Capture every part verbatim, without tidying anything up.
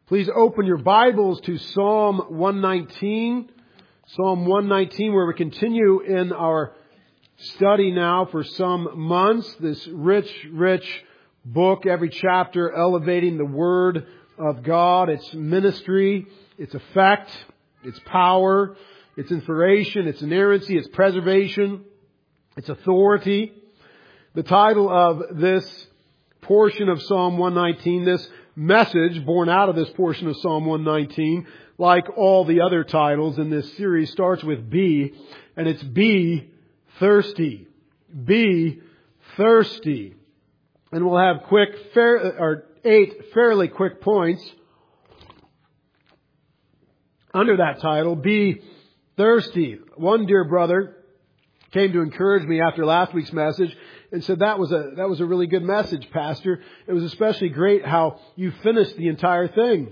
Please open your Bibles to Psalm one nineteen. Psalm one nineteen, where we continue in our study now for some months. This rich, rich book, every chapter elevating the Word of God, its ministry, its effect, its power, its inspiration, its inerrancy, its preservation, its authority. The title of this portion of Psalm one nineteen, this message born out of this portion of Psalm one nineteen, like all the other titles in this series, starts with B, and it's Be Thirsty. Be thirsty. And we'll have quick, fair, or eight fairly quick points under that title, Be Thirsty. One dear brother came to encourage me after last week's message and said, that was a that was a really good message, Pastor. It was especially great how you finished the entire thing.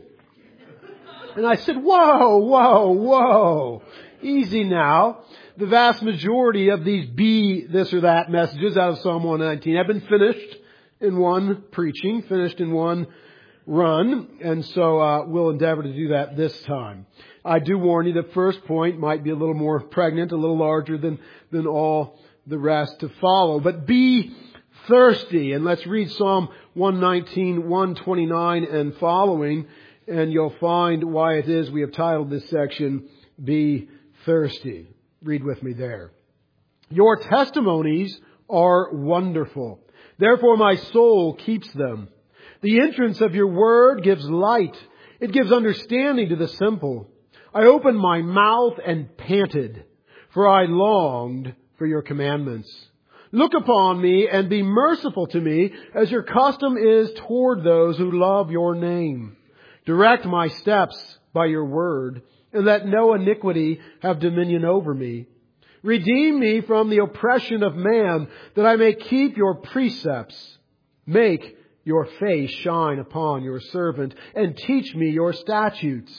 And I said, whoa, whoa, whoa. Easy now. The vast majority of these be this or that messages out of Psalm one nineteen have been finished in one preaching, finished in one run. And so uh, we'll endeavor to do that this time. I do warn you, the first point might be a little more pregnant, a little larger than, than all the rest to follow. But be thirsty. And let's read Psalm one nineteen, one twenty-nine and following. And you'll find why it is we have titled this section, Be Thirsty. Read with me there. Your testimonies are wonderful. Therefore my soul keeps them. The entrance of your word gives light. It gives understanding to the simple. I opened my mouth and panted, for I longed for your commandments. Look upon me and be merciful to me, as your custom is toward those who love your name. Direct my steps by your word, and let no iniquity have dominion over me. Redeem me from the oppression of man, that I may keep your precepts. Make your face shine upon your servant, and teach me your statutes.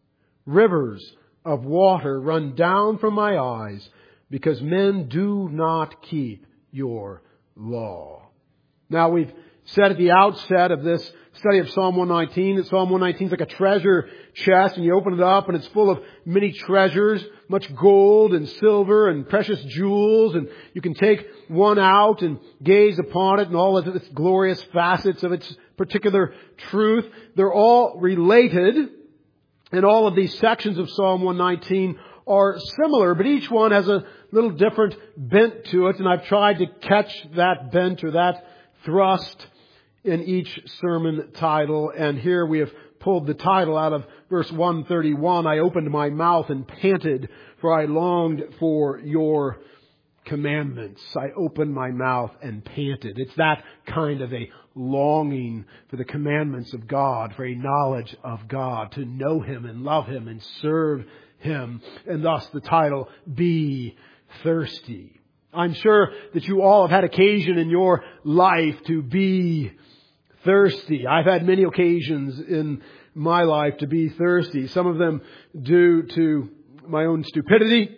Rivers of water run down from my eyes, because men do not keep your law. Now, we've said at the outset of this study of Psalm one nineteen that Psalm one nineteen is like a treasure chest, and you open it up and it's full of many treasures, much gold and silver and precious jewels, and you can take one out and gaze upon it and all of its glorious facets of its particular truth. They're all related, and all of these sections of Psalm one nineteen are similar, but each one has a little different bent to it, and I've tried to catch that bent or that thrust in each sermon title. And here we have pulled the title out of verse one thirty-one. I opened my mouth and panted, for I longed for your commandments. I opened my mouth and panted. It's that kind of a longing for the commandments of God, for a knowledge of God, to know Him and love Him and serve Him. And thus the title, Be Thirsty. I'm sure that you all have had occasion in your life to be thirsty. I've had many occasions in my life to be thirsty. Some of them due to my own stupidity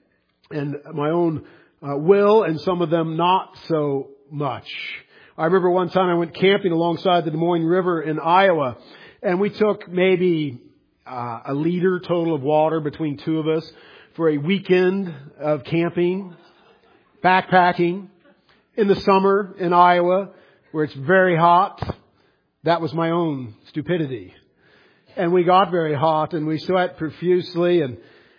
and my own uh, will, and some of them not so much. I remember one time I went camping alongside the Des Moines River in Iowa, and we took maybe uh, a liter total of water between two of us for a weekend of camping, backpacking in the summer in Iowa, where it's very hot. That was my own stupidity. And we got very hot and we sweat profusely, and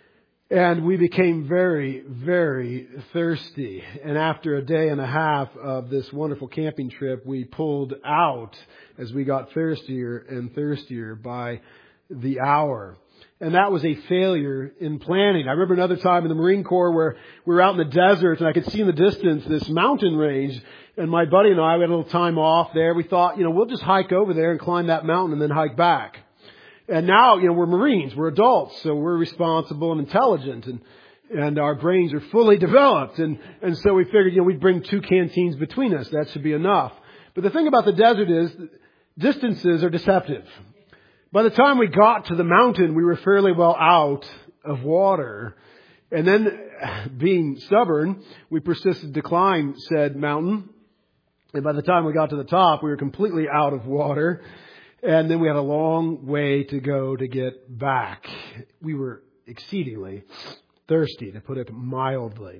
and we became very, very thirsty. And after a day and a half of this wonderful camping trip, we pulled out as we got thirstier and thirstier by the hour. And that was a failure in planning. I remember another time in the Marine Corps where we were out in the desert and I could see in the distance this mountain range. And my buddy and I, we had a little time off there. We thought, you know, we'll just hike over there and climb that mountain and then hike back. And now, you know, we're Marines, we're adults, so we're responsible and intelligent, and and our brains are fully developed. And, and so we figured, you know, we'd bring two canteens between us. That should be enough. But the thing about the desert is distances are deceptive. By the time we got to the mountain, we were fairly well out of water. And then, being stubborn, we persisted to climb said mountain. And by the time we got to the top, we were completely out of water. And then we had a long way to go to get back. We were exceedingly thirsty, to put it mildly.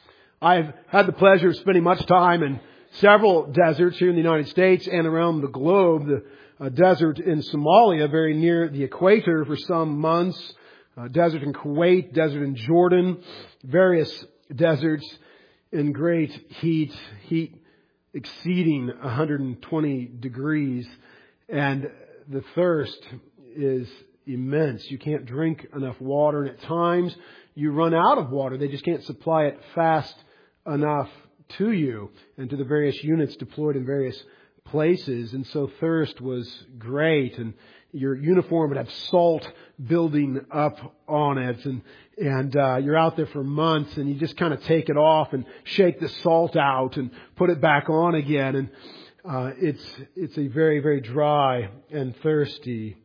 I've had the pleasure of spending much time in several deserts here in the United States and around the globe. The uh, desert in Somalia, very near the equator for some months. Uh, desert in Kuwait, desert in Jordan. Various deserts in great heat. Heat exceeding one hundred twenty degrees. And the thirst is immense. You can't drink enough water. And at times you run out of water. They just can't supply it fast enough to you and to the various units deployed in various places. And so thirst was great. And your uniform would have salt building up on it. And, and uh, you're out there for months and you just kind of take it off and shake the salt out and put it back on again. And uh, it's, it's a very, very dry and thirsty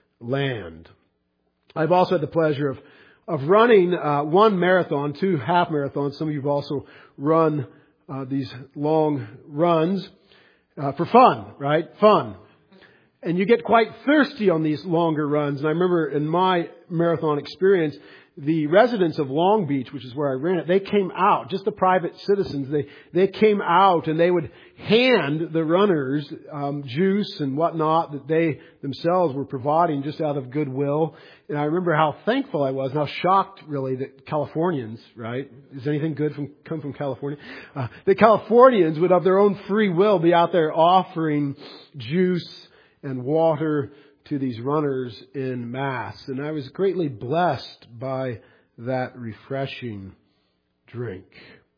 land. I've also had the pleasure of of running uh, one marathon, two half marathons. Some of you have also run uh, these long runs uh, for fun, right? Fun. And you get quite thirsty on these longer runs. And I remember in my marathon experience, the residents of Long Beach, which is where I ran it, they came out, just the private citizens, they they came out and they would hand the runners um, juice and whatnot that they themselves were providing just out of goodwill. And I remember how thankful I was and how shocked, really, that Californians, right? Is anything good from come from California? Uh, that Californians would, of their own free will, be out there offering juice and water to these runners in mass. And I was greatly blessed by that refreshing drink.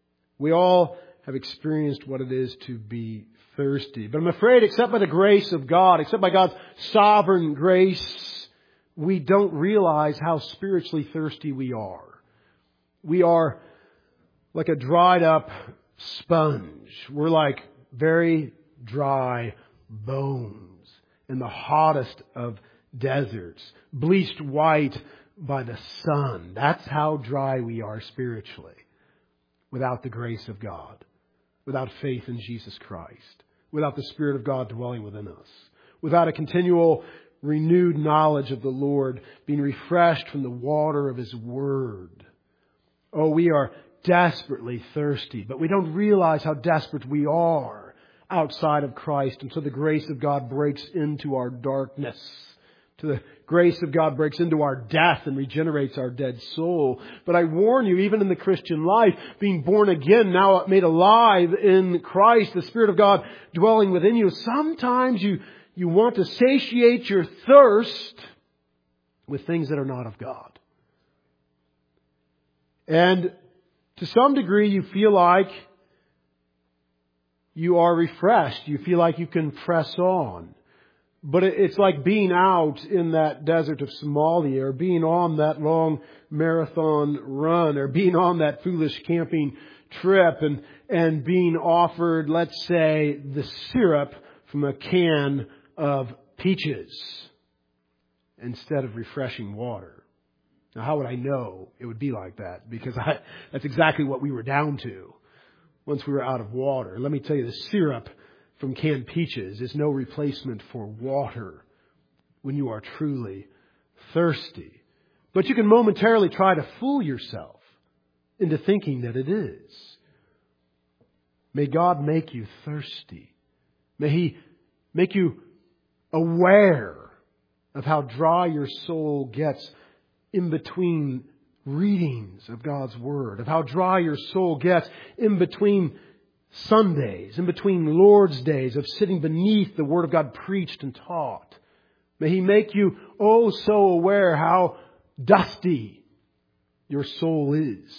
We all have experienced what it is to be thirsty. But I'm afraid, except by the grace of God, except by God's sovereign grace, we don't realize how spiritually thirsty we are. We are like a dried up sponge. We're like very dry bones in the hottest of deserts, bleached white by the sun. That's how dry we are spiritually without the grace of God, without faith in Jesus Christ, without the Spirit of God dwelling within us, without a continual renewed knowledge of the Lord, being refreshed from the water of His Word. Oh, we are desperately thirsty, but we don't realize how desperate we are outside of Christ until the grace of God breaks into our darkness. To the grace of God breaks into our death and regenerates our dead soul. But I warn you, even in the Christian life, being born again, now made alive in Christ, the Spirit of God dwelling within you, sometimes you, you want to satiate your thirst with things that are not of God. And to some degree, you feel like you are refreshed. You feel like you can press on. But it's like being out in that desert of Somalia, or being on that long marathon run, or being on that foolish camping trip and, and being offered, let's say, the syrup from a can of peaches instead of refreshing water. Now, how would I know it would be like that? Because I, that's exactly what we were down to once we were out of water. Let me tell you, the syrup from canned peaches is no replacement for water when you are truly thirsty. But you can momentarily try to fool yourself into thinking that it is. May God make you thirsty. May He make you aware of how dry your soul gets in between readings of God's Word, of how dry your soul gets in between Sundays, in between Lord's days, of sitting beneath the Word of God preached and taught. May He make you oh so aware how dusty your soul is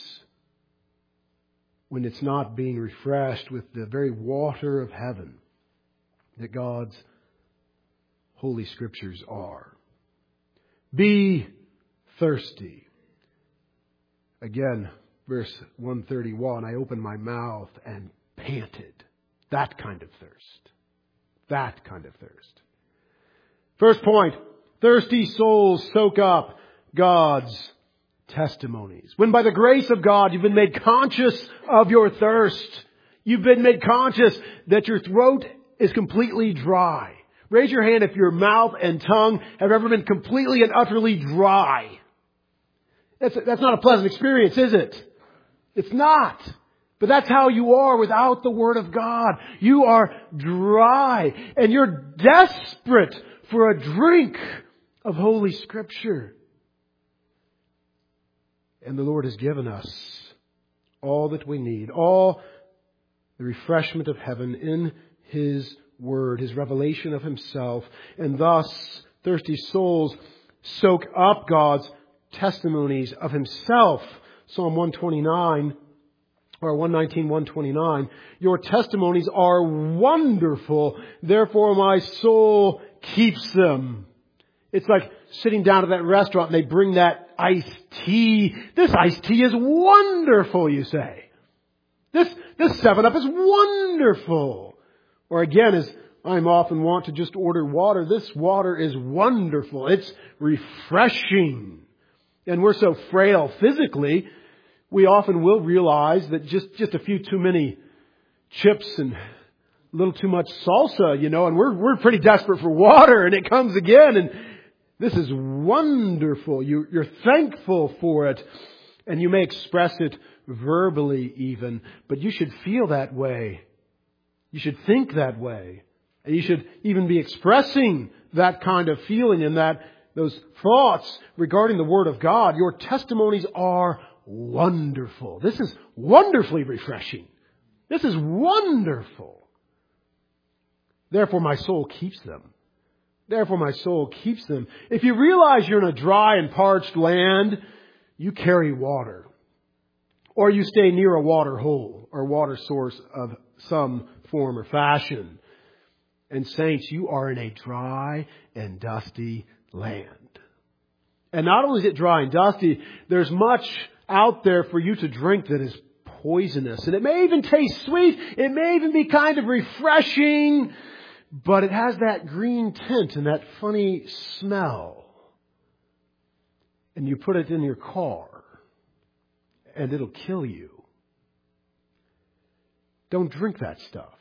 when it's not being refreshed with the very water of heaven that God's Holy Scriptures are. Be thirsty. Again, verse one thirty-one, I opened my mouth and panted. That kind of thirst. That kind of thirst. First point, thirsty souls soak up God's testimonies. When by the grace of God you've been made conscious of your thirst, you've been made conscious that your throat is completely dry. Raise your hand if your mouth and tongue have ever been completely and utterly dry. That's, that's not a pleasant experience, is it? It's not. But that's how you are without the Word of God. You are dry. And you're desperate for a drink of Holy Scripture. And the Lord has given us all that we need. All the refreshment of heaven in His Word. His revelation of Himself. And thus, thirsty souls soak up God's testimonies of Himself. Psalm one twenty-nine. Or one nineteen, one twenty-nine. Your testimonies are wonderful. Therefore my soul keeps them. It's like sitting down at that restaurant and they bring that iced tea. This iced tea is wonderful, you say. This, this seven up is wonderful. Or again, as I'm often wont to just order water, this water is wonderful. It's refreshing. And we're so frail physically, we often will realize that just, just a few too many chips and a little too much salsa, you know, and we're, we're pretty desperate for water, and it comes again, and this is wonderful. You, you're thankful for it, and you may express it verbally even, but you should feel that way. You should think that way. And you should even be expressing that kind of feeling and that, those thoughts regarding the Word of God. Your testimonies are wonderful. This is wonderfully refreshing. This is wonderful. Therefore my soul keeps them. Therefore my soul keeps them. If you realize you're in a dry and parched land, you carry water. Or you stay near a water hole or water source of some form or fashion. And saints, you are in a dry and dusty land. And not only is it dry and dusty, there's much out there for you to drink that is poisonous. And it may even taste sweet. It may even be kind of refreshing. But it has that green tint and that funny smell. And you put it in your car. And it'll kill you. Don't drink that stuff.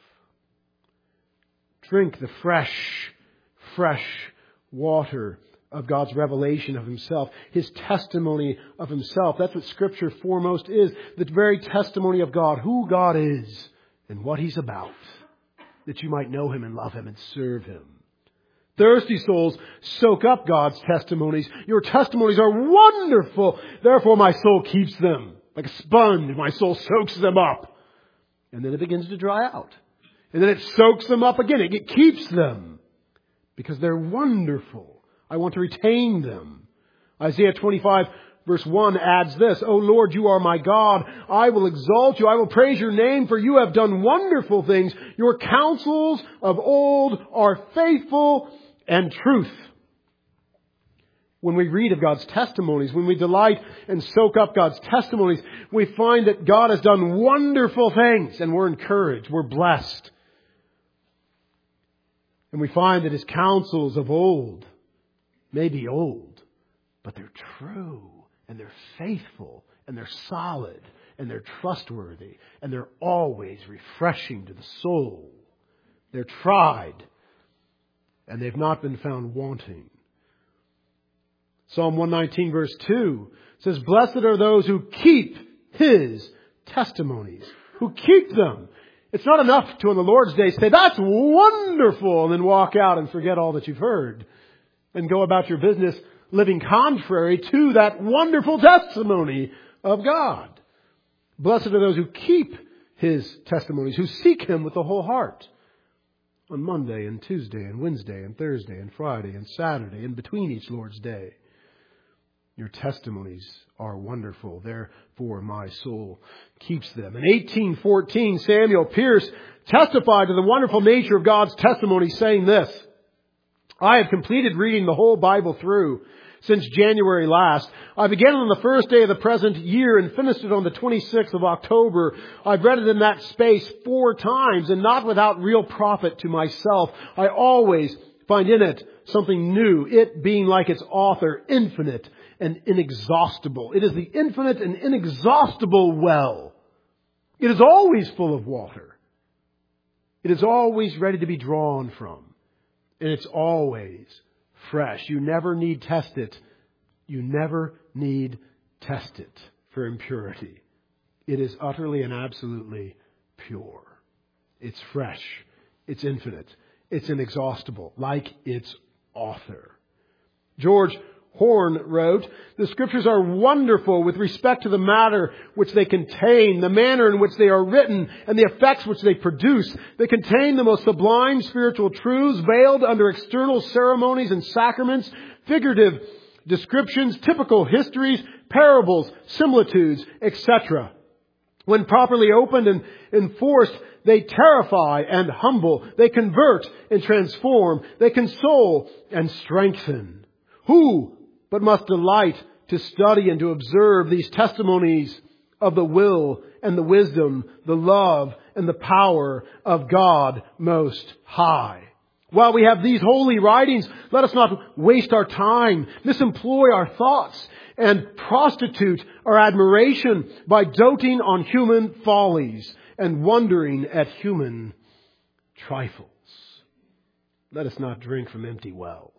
Drink the fresh, fresh water of God's revelation of Himself, His testimony of Himself. That's what Scripture foremost is. The very testimony of God, who God is and what He's about, that you might know Him and love Him and serve Him. Thirsty souls soak up God's testimonies. Your testimonies are wonderful. Therefore my soul keeps them. Like a sponge, my soul soaks them up. And then it begins to dry out. And then it soaks them up again. It keeps them because they're wonderful. I want to retain them. Isaiah twenty-five verse one adds this, O Lord, you are my God. I will exalt you. I will praise your name, for you have done wonderful things. Your counsels of old are faithful and truth. When we read of God's testimonies, when we delight and soak up God's testimonies, we find that God has done wonderful things and we're encouraged. We're blessed. And we find that His counsels of old may be old, but they're true and they're faithful and they're solid and they're trustworthy and they're always refreshing to the soul. They're tried and they've not been found wanting. Psalm one nineteen verse two says, Blessed are those who keep His testimonies, who keep them. It's not enough to on the Lord's Day say, that's wonderful, and then walk out and forget all that you've heard and go about your business living contrary to that wonderful testimony of God. Blessed are those who keep His testimonies, who seek Him with the whole heart. On Monday and Tuesday and Wednesday and Thursday and Friday and Saturday and between each Lord's Day. Your testimonies are wonderful. Therefore, my soul keeps them. In eighteen fourteen, Samuel Pierce testified to the wonderful nature of God's testimony, saying this, I have completed reading the whole Bible through since January last. I began on the first day of the present year and finished it on the twenty-sixth of October. I've read it in that space four times and not without real profit to myself. I always find in it something new, it being like its author, infinite and inexhaustible. It is the infinite and inexhaustible well. It is always full of water. It is always ready to be drawn from. And it's always fresh. You never need test it. You never need test it for impurity. It is utterly and absolutely pure. It's fresh. It's infinite. It's inexhaustible, like its author. George Horne wrote, "The Scriptures are wonderful with respect to the matter which they contain, the manner in which they are written, and the effects which they produce. They contain the most sublime spiritual truths veiled under external ceremonies and sacraments, figurative descriptions, typical histories, parables, similitudes, et cetera. When properly opened and enforced, they terrify and humble. They convert and transform. They console and strengthen. Who but must delight to study and to observe these testimonies of the will and the wisdom, the love and the power of God Most High? While we have these holy writings, let us not waste our time, misemploy our thoughts, and prostitute our admiration by doting on human follies and wondering at human trifles. Let us not drink from empty wells,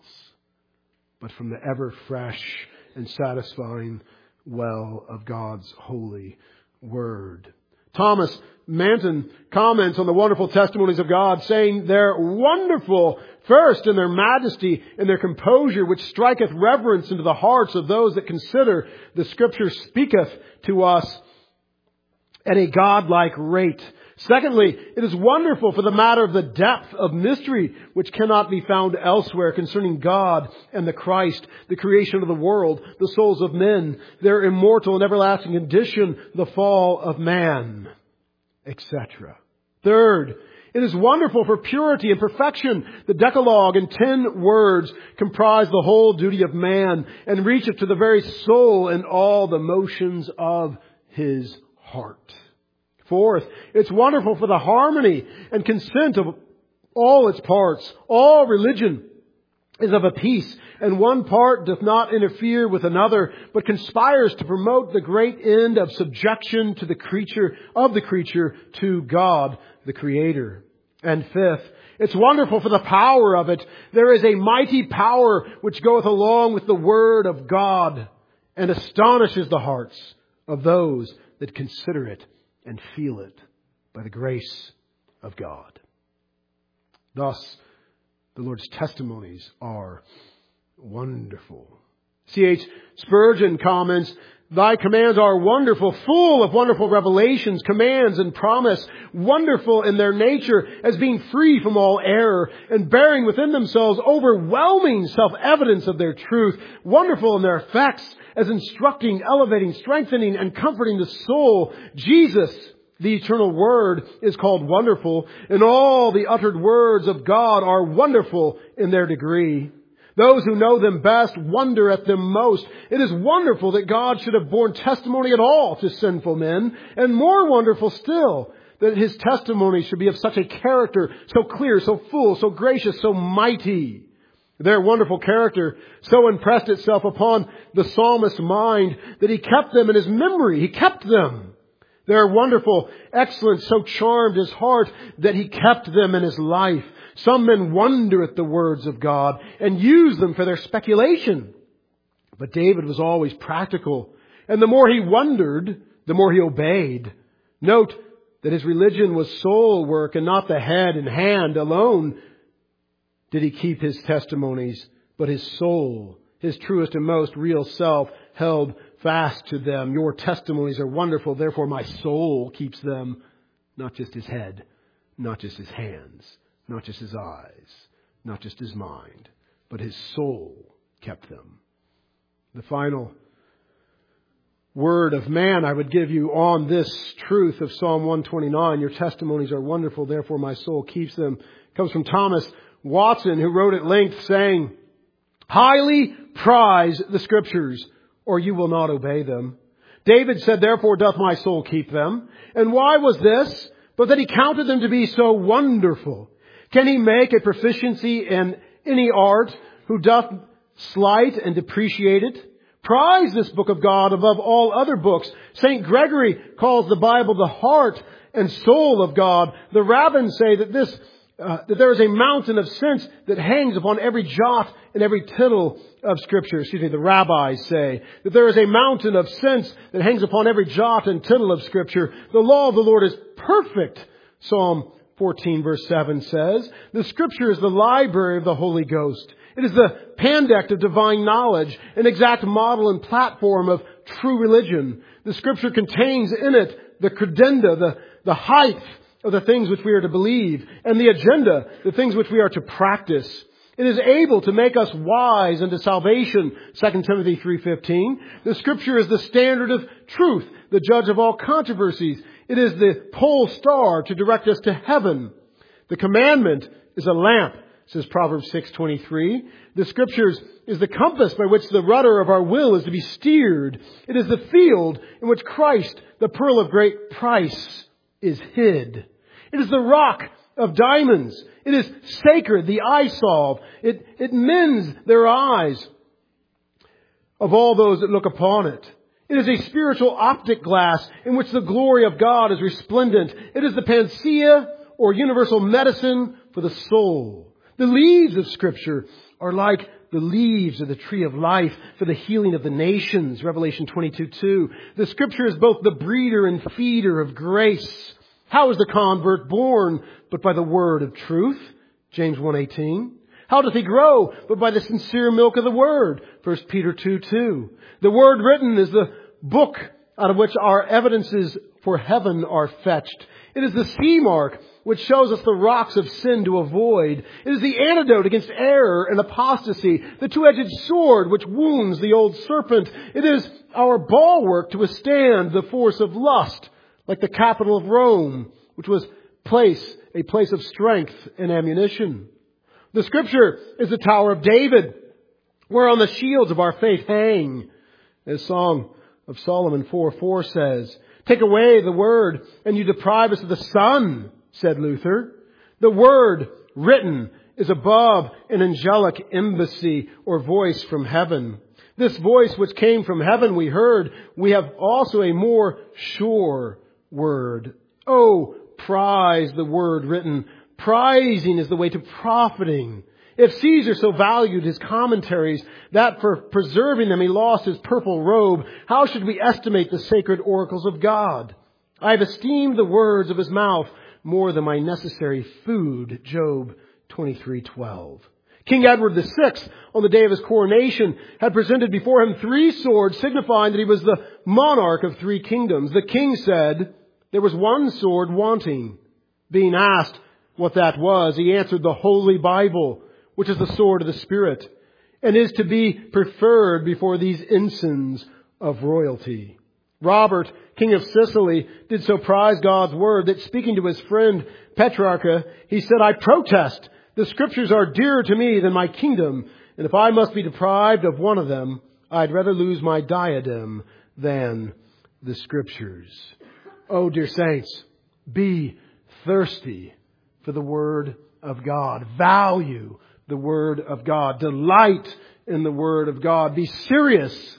but from the ever fresh and satisfying well of God's holy word. Thomas Manton comments on the wonderful testimonies of God, saying, "They're wonderful, first in their majesty and their composure, which striketh reverence into the hearts of those that consider the Scripture speaketh to us at a godlike rate. Secondly, it is wonderful for the matter of the depth of mystery which cannot be found elsewhere concerning God and the Christ, the creation of the world, the souls of men, their immortal and everlasting condition, the fall of man, et cetera. Third, it is wonderful for purity and perfection. The Decalogue in ten words comprise the whole duty of man and reacheth to the very soul and all the motions of his heart. Fourth, it's wonderful for the harmony and consent of all its parts. All religion is of a piece, and one part doth not interfere with another, but conspires to promote the great end of subjection to the creature, of the creature to God, the Creator. And fifth, it's wonderful for the power of it. There is a mighty power which goeth along with the Word of God, and astonishes the hearts of those that consider it and feel it by the grace of God." Thus, the Lord's testimonies are wonderful. C H Spurgeon comments, "Thy commands are wonderful, full of wonderful revelations, commands and promise, wonderful in their nature as being free from all error and bearing within themselves overwhelming self-evidence of their truth, wonderful in their effects as instructing, elevating, strengthening, and comforting the soul. Jesus, the eternal Word, is called wonderful, and all the uttered words of God are wonderful in their degree. Those who know them best wonder at them most. It is wonderful that God should have borne testimony at all to sinful men, and more wonderful still that His testimony should be of such a character, so clear, so full, so gracious, so mighty. Their wonderful character so impressed itself upon the psalmist's mind that he kept them in his memory. He kept them. Their wonderful excellence so charmed his heart that he kept them in his life. Some men wonder at the words of God and use them for their speculation. But David was always practical. And the more he wondered, the more he obeyed. Note that his religion was soul work and not the head and hand alone. Did he keep his testimonies, but his soul, his truest and most real self, held fast to them. Your testimonies are wonderful, therefore my soul keeps them. Not just his head, not just his hands, not just his eyes, not just his mind, but his soul kept them. The final word of man I would give you on this truth of Psalm one twenty-nine, your testimonies are wonderful, therefore my soul keeps them, comes from Thomas Watson, who wrote at length saying, "Highly prize the Scriptures, or you will not obey them. David said, therefore doth my soul keep them. And why was this? But that he counted them to be so wonderful. Can he make a proficiency in any art who doth slight and depreciate it? Prize this book of God above all other books. Saint Gregory calls the Bible the heart and soul of God. The rabbins say that this Uh, that there is a mountain of sense that hangs upon every jot and every tittle of Scripture. Excuse me, the rabbis say that there is a mountain of sense that hangs upon every jot and tittle of Scripture. The law of the Lord is perfect, Psalm fourteen verse seven says. The Scripture is the library of the Holy Ghost. It is the pandect of divine knowledge, an exact model and platform of true religion. The Scripture contains in it the credenda, the, the height of the things which we are to believe, and the agenda, the things which we are to practice. It is able to make us wise unto salvation, Second Timothy three fifteen. The Scripture is the standard of truth, the judge of all controversies. It is the pole star to direct us to heaven. The commandment is a lamp, says Proverbs six twenty-three. The Scriptures is the compass by which the rudder of our will is to be steered. It is the field in which Christ, the pearl of great price, is hid. It is the rock of diamonds. It is sacred, the eye salve. It, it mends their eyes of all those that look upon it. It is a spiritual optic glass in which the glory of God is resplendent. It is the panacea or universal medicine for the soul. The leaves of Scripture are like the leaves of the tree of life for the healing of the nations. Revelation twenty-two two. The Scripture is both the breeder and feeder of grace. How is the convert born? But by the word of truth. James one eighteen. How doth he grow? But by the sincere milk of the Word. First Peter two two. The Word written is the book out of which our evidences for heaven are fetched. It is the sea mark which shows us the rocks of sin to avoid. It is the antidote against error and apostasy, the two-edged sword which wounds the old serpent. It is our bulwark to withstand the force of lust, like the capital of Rome, which was place, a place of strength and ammunition. The Scripture is the Tower of David, whereon the shields of our faith hang. As Song of Solomon four four says, take away the Word, and you deprive us of the sun, said Luther. The Word written is above an angelic embassy or voice from heaven. This voice which came from heaven we heard, we have also a more sure word. Oh, prize the Word written. Prizing is the way to profiting. If Caesar so valued his commentaries that for preserving them he lost his purple robe, how should we estimate the sacred oracles of God? I have esteemed the words of his mouth more than my necessary food. Job twenty-three twelve. King Edward the Sixth, on the day of his coronation, had presented before him three swords, signifying that he was the monarch of three kingdoms. The king said there was one sword wanting. Being asked what that was, he answered, the Holy Bible, which is the sword of the Spirit, and is to be preferred before these ensigns of royalty. Robert, king of Sicily, did so prize God's word that, speaking to his friend Petrarca, he said, I protest, the Scriptures are dearer to me than my kingdom, and if I must be deprived of one of them, I'd rather lose my diadem than the Scriptures. Oh, dear saints, be thirsty for the Word of God. Value the Word of God. Delight in the Word of God. Be serious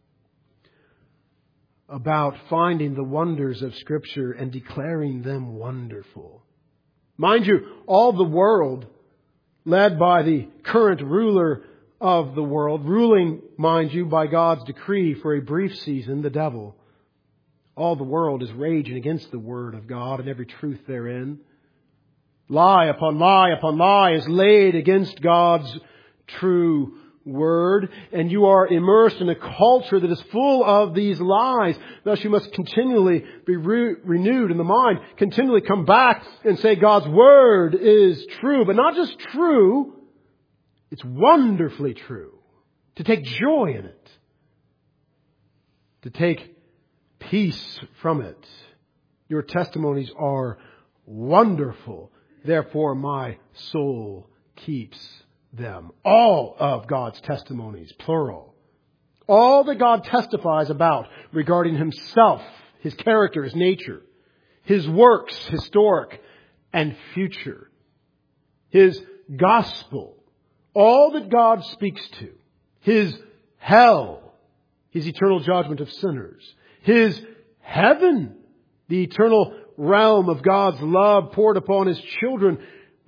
about finding the wonders of Scripture and declaring them wonderful. Mind you, all the world, led by the current ruler of the world, ruling, mind you, by God's decree for a brief season, the devil. All the world is raging against the Word of God and every truth therein. Lie upon lie upon lie is laid against God's true Word, and you are immersed in a culture that is full of these lies. Thus you must continually be re- renewed in the mind, continually come back and say God's Word is true, but not just true, it's wonderfully true. To take joy in it. To take peace from it. Your testimonies are wonderful. Therefore, my soul keeps them. All of God's testimonies, plural. All that God testifies about regarding Himself, His character, His nature, His works, historic and future, His gospel, all that God speaks to, His hell, His eternal judgment of sinners, His heaven, the eternal realm of God's love poured upon His children.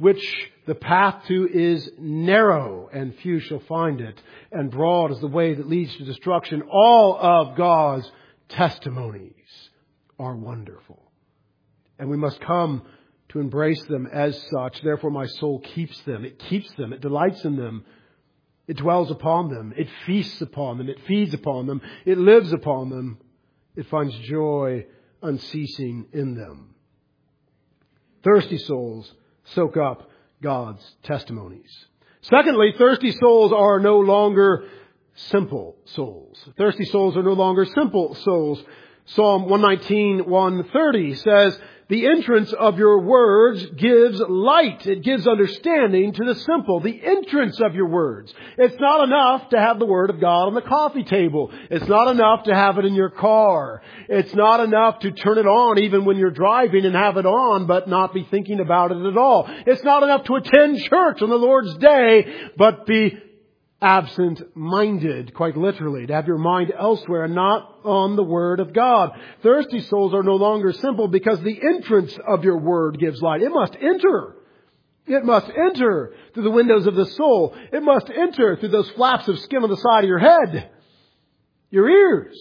which the path to is narrow, and few shall find it, and broad is the way that leads to destruction. All of God's testimonies are wonderful, and we must come to embrace them as such. Therefore my soul keeps them. It keeps them. It delights in them. It dwells upon them. It feasts upon them. It feeds upon them. It lives upon them. It finds joy unceasing in them. Thirsty souls soak up God's testimonies. Secondly, thirsty souls are no longer simple souls. Thirsty souls are no longer simple souls. Psalm one nineteen, one thirty says, the entrance of your words gives light. It gives understanding to the simple. The entrance of your words. It's not enough to have the Word of God on the coffee table. It's not enough to have it in your car. It's not enough to turn it on even when you're driving and have it on but not be thinking about it at all. It's not enough to attend church on the Lord's day but be absent-minded, quite literally, to have your mind elsewhere and not on the Word of God. Thirsty souls are no longer simple because the entrance of your Word gives light. It must enter. It must enter through the windows of the soul. It must enter through those flaps of skin on the side of your head, your ears.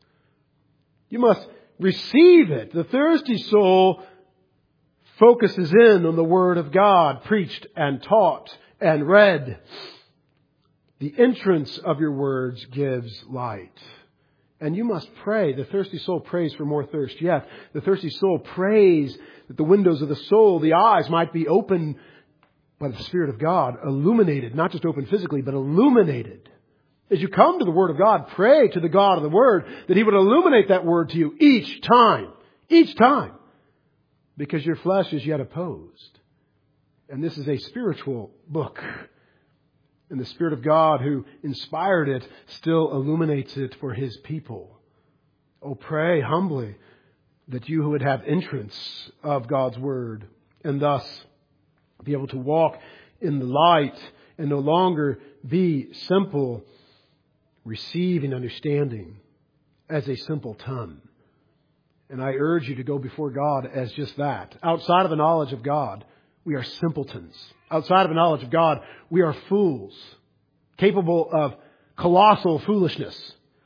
You must receive it. The thirsty soul focuses in on the Word of God, preached and taught and read. The entrance of your words gives light. And you must pray. The thirsty soul prays for more thirst. Yes, the thirsty soul prays that the windows of the soul, the eyes, might be opened by the Spirit of God, illuminated, not just open physically, but illuminated. As you come to the Word of God, pray to the God of the Word that He would illuminate that Word to you each time. Each time. Because your flesh is yet opposed. And this is a spiritual book. And the Spirit of God who inspired it still illuminates it for His people. Oh, pray humbly that you would have entrance of God's Word and thus be able to walk in the light and no longer be simple, receiving understanding as a simpleton. And I urge you to go before God as just that. Outside of the knowledge of God, we are simpletons. Outside of the knowledge of God, we are fools, capable of colossal foolishness.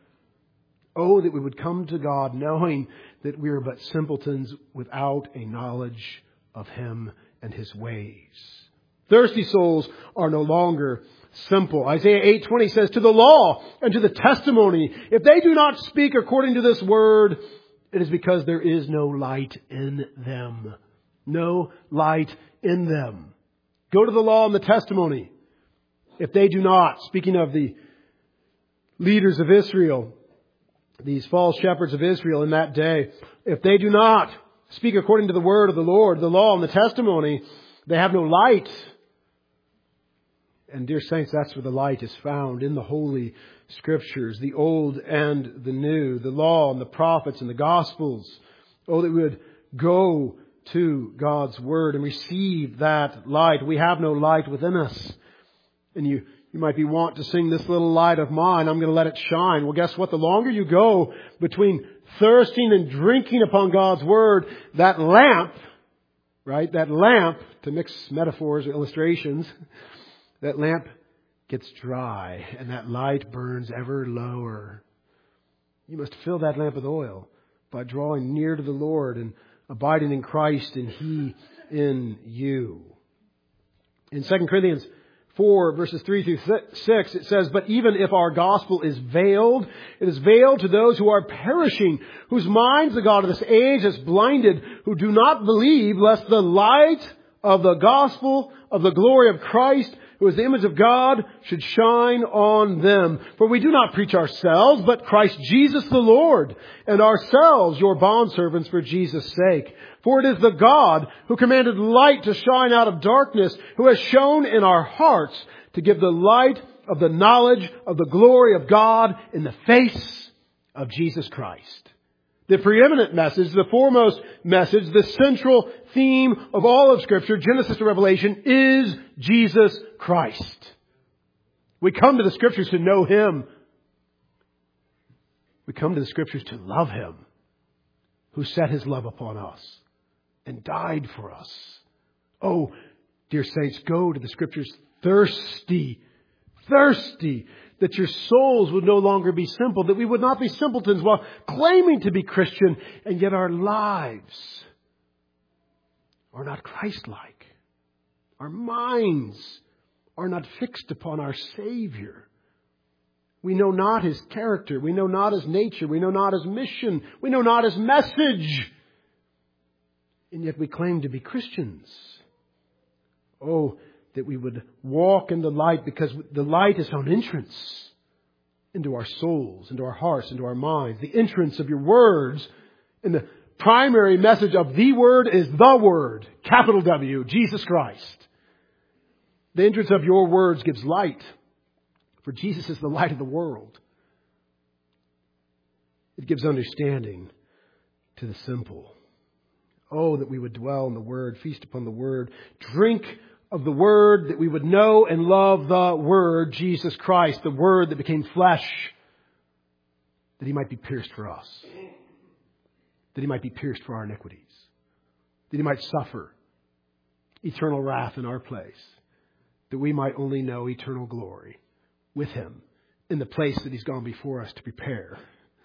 Oh, that we would come to God knowing that we are but simpletons without a knowledge of Him and His ways. Thirsty souls are no longer simple. Isaiah eight twenty says, to the law and to the testimony, if they do not speak according to this word, it is because there is no light in them. No light in them. Go to the law and the testimony. If they do not, speaking of the leaders of Israel, these false shepherds of Israel in that day, if they do not speak according to the word of the Lord, the law and the testimony, they have no light. And dear saints, that's where the light is found, in the Holy Scriptures, the Old and the New, the law and the prophets and the Gospels. Oh, that we would go to God's Word and receive that light. We have no light within us. And you, you might be want to sing this little light of mine, I'm going to let it shine. Well, guess what? The longer you go between thirsting and drinking upon God's Word, that lamp, right? That lamp, to mix metaphors or illustrations, that lamp gets dry and that light burns ever lower. You must fill that lamp with oil by drawing near to the Lord and abiding in Christ and He in you. In Second Corinthians four, verses three through six, it says, but even if our gospel is veiled, it is veiled to those who are perishing, whose minds the God of this age has blinded, who do not believe, lest the light of the gospel of the glory of Christ, who is the image of God, should shine on them. For we do not preach ourselves, but Christ Jesus the Lord, and ourselves your bondservants for Jesus' sake. For it is the God who commanded light to shine out of darkness, who has shone in our hearts to give the light of the knowledge of the glory of God in the face of Jesus Christ. The preeminent message, the foremost message, the central theme of all of Scripture, Genesis to Revelation, is Jesus Christ. We come to the Scriptures to know Him. We come to the Scriptures to love Him, who set His love upon us and died for us. Oh, Dear saints, go to the Scriptures thirsty, thirsty, that your souls would no longer be simple, that we would not be simpletons while claiming to be Christian, and yet our lives are not Christ-like. Our minds are not fixed upon our Savior. We know not His character. We know not His nature. We know not His mission. We know not His message. And yet we claim to be Christians. Oh, that we would walk in the light, because the light is an entrance into our souls, into our hearts, into our minds. The entrance of your words, and the primary message of the Word is the Word, capital W, Jesus Christ. The entrance of your words gives light, for Jesus is the light of the world. It gives understanding to the simple. Oh, that we would dwell in the Word, feast upon the Word, drink of the Word, that we would know and love the Word, Jesus Christ, the Word that became flesh, that He might be pierced for us, that He might be pierced for our iniquities, that He might suffer eternal wrath in our place, that we might only know eternal glory with Him in the place that He's gone before us to prepare.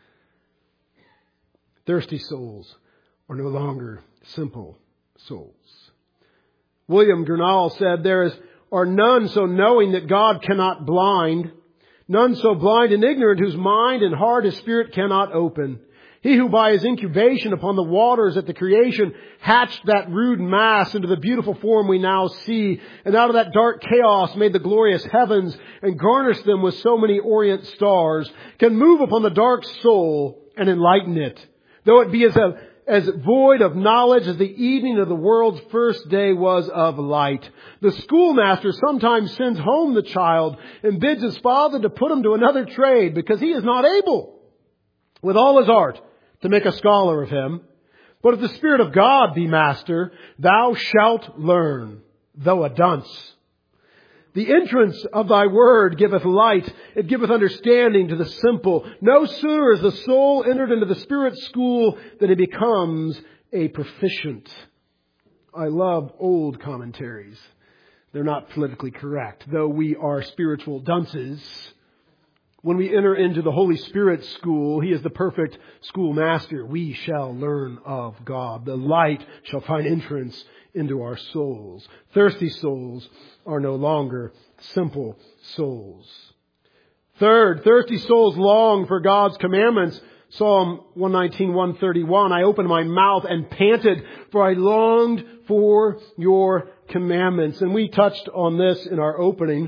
Thirsty souls are no longer simple souls. William Gurnall said, there is, are none so knowing that God cannot blind, none so blind and ignorant whose mind and heart His Spirit cannot open. He who by His incubation upon the waters at the creation hatched that rude mass into the beautiful form we now see, and out of that dark chaos made the glorious heavens and garnished them with so many orient stars, can move upon the dark soul and enlighten it, though it be as a as void of knowledge as the evening of the world's first day was of light. The schoolmaster sometimes sends home the child and bids his father to put him to another trade, because he is not able, with all his art, to make a scholar of him. But if the Spirit of God be master, thou shalt learn, though a dunce. The entrance of thy word giveth light. It giveth understanding to the simple. No sooner is the soul entered into the Spirit school than it becomes a proficient. I love old commentaries. They're not politically correct, though we are spiritual dunces. When we enter into the Holy Spirit school, He is the perfect schoolmaster. We shall learn of God. The light shall find entrance into our souls. Thirsty souls are no longer simple souls. Third, thirsty souls long for God's commandments. Psalm one nineteen, one thirty-one, I opened my mouth and panted, for I longed for your commandments. And we touched on this in our opening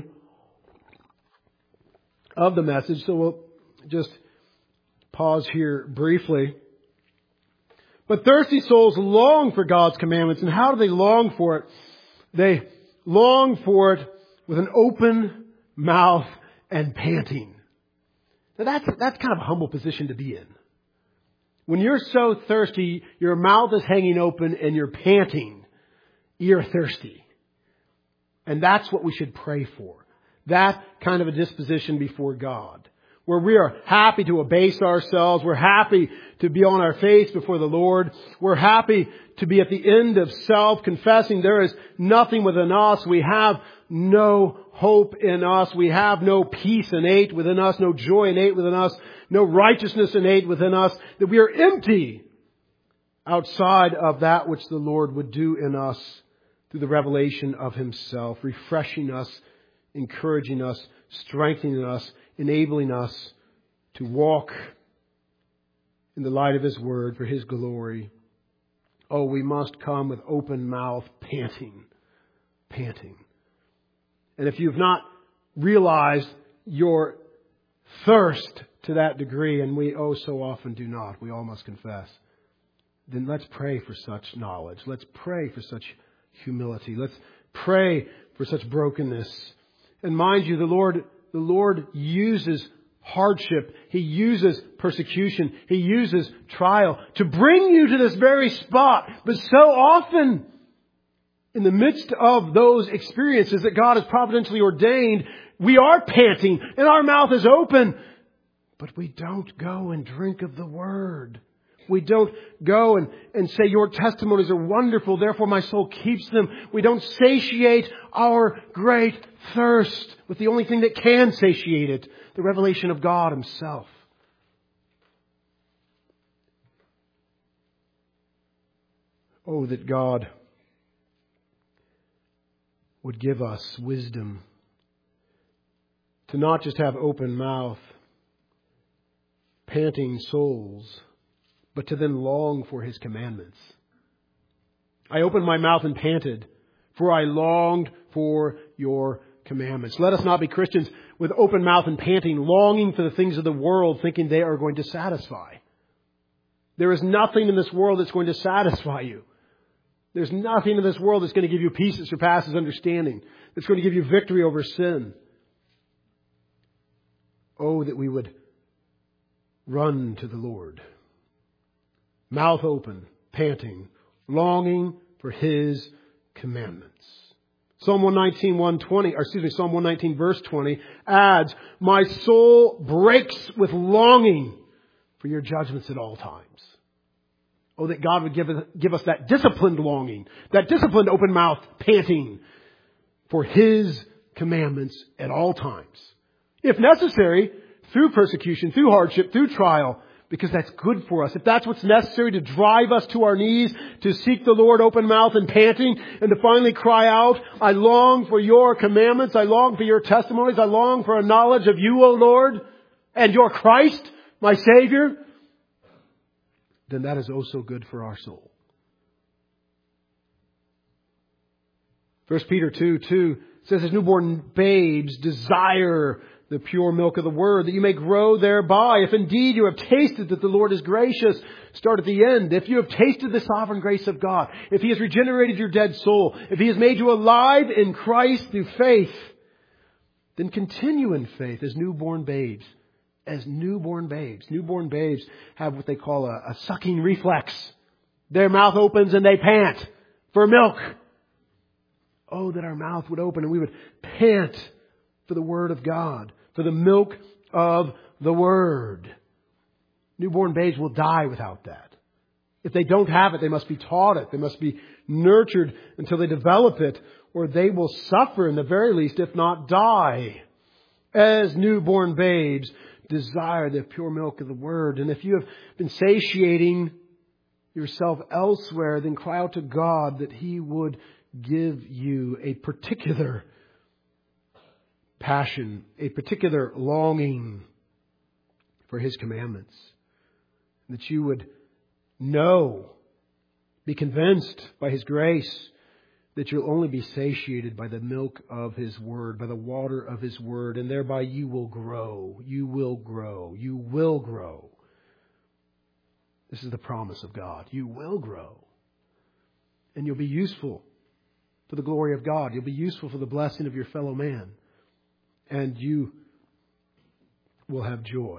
of the message, so we'll just pause here briefly. But thirsty souls long for God's commandments. And how do they long for it? They long for it with an open mouth and panting. Now that's, that's kind of a humble position to be in. When you're so thirsty, your mouth is hanging open and you're panting, you're thirsty. And that's what we should pray for. That kind of a disposition before God, where we are happy to abase ourselves. We're happy to be on our face before the Lord. We're happy to be at the end of self, confessing there is nothing within us. We have no hope in us. We have no peace innate within us, no joy innate within us, no righteousness innate within us, that we are empty outside of that which the Lord would do in us through the revelation of Himself, refreshing us, encouraging us, strengthening us, enabling us to walk in the light of His Word for His glory. Oh, we must come with open mouth, panting, panting. And if you've not realized your thirst to that degree, and we oh so often do not, we all must confess, then let's pray for such knowledge. Let's pray for such humility. Let's pray for such brokenness. And mind you, the Lord, the Lord uses hardship. He uses persecution. He uses trial to bring you to this very spot. But so often, in the midst of those experiences that God has providentially ordained, we are panting and our mouth is open. But we don't go and drink of the Word. We don't go and, and say, your testimonies are wonderful, therefore my soul keeps them. We don't satiate our great thirst with the only thing that can satiate it, the revelation of God Himself. Oh, that God would give us wisdom to not just have open mouth, panting souls, but to then long for His commandments. I opened my mouth and panted, for I longed for your commandments. Let us not be Christians with open mouth and panting, longing for the things of the world, thinking they are going to satisfy. There is nothing in this world that's going to satisfy you. There's nothing in this world that's going to give you peace that surpasses understanding, that's going to give you victory over sin. Oh, that we would run to the Lord, mouth open, panting, longing for His commandments. Psalm one nineteen, one twenty, or excuse me, Psalm one nineteen, verse twenty adds, my soul breaks with longing for your judgments at all times. Oh, that God would give us, give us that disciplined longing, that disciplined open mouth panting for His commandments at all times. If necessary, through persecution, through hardship, through trial, because that's good for us. If that's what's necessary to drive us to our knees, to seek the Lord open mouth and panting, and to finally cry out, I long for your commandments, I long for your testimonies, I long for a knowledge of you, O Lord, and your Christ, my Savior, then that is oh so good for our soul. First Peter two, two says, as newborn babes desire the pure milk of the Word, that you may grow thereby. If indeed you have tasted that the Lord is gracious, start at the end. If you have tasted the sovereign grace of God, if He has regenerated your dead soul, if He has made you alive in Christ through faith, then continue in faith as newborn babes. As newborn babes. Newborn babes have what they call a, a sucking reflex. Their mouth opens and they pant for milk. Oh, that our mouth would open and we would pant for the Word of God, for the milk of the Word. Newborn babes will die without that. If they don't have it, they must be taught it. They must be nurtured until they develop it, or they will suffer in the very least, if not die. As newborn babes desire the pure milk of the Word. And if you have been satiating yourself elsewhere, then cry out to God that He would give you a particular passion, a particular longing for His commandments. That you would know, be convinced by His grace that you'll only be satiated by the milk of His Word, by the water of His Word, and thereby you will grow, you will grow, you will grow. This is the promise of God. You will grow. And you'll be useful for the glory of God. You'll be useful for the blessing of your fellow man. And you will have joy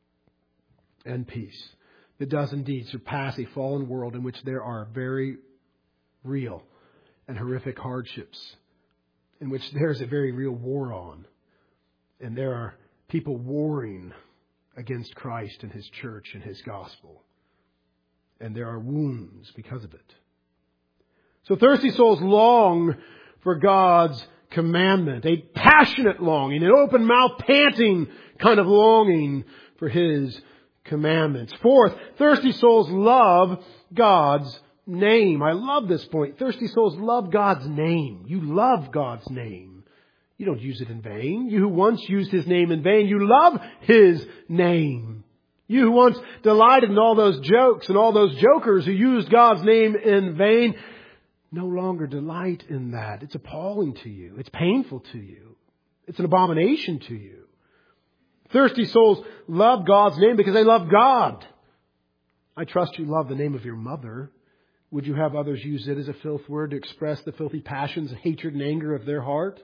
and peace that does indeed surpass a fallen world in which there are very real and horrific hardships, in which there's a very real war on. And there are people warring against Christ and His church and His gospel. And there are wounds because of it. So thirsty souls long for God's commandment, a passionate longing, an open mouth panting kind of longing for His commandments. Fourth, thirsty souls love God's name. I love this point. Thirsty souls love God's name. You love God's name. You don't use it in vain. You who once used His name in vain, you love His name. You who once delighted in all those jokes and all those jokers who used God's name in vain, no longer delight in that. It's appalling to you. It's painful to you. It's an abomination to you. Thirsty souls love God's name because they love God. I trust you love the name of your mother. Would you have others use it as a filth word to express the filthy passions, hatred, and anger of their heart?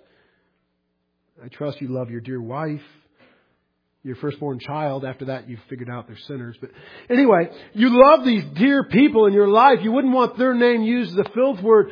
I trust you love your dear wife, your firstborn child. After that, you've figured out they're sinners. But anyway, you love these dear people in your life. You wouldn't want their name used as a filth word.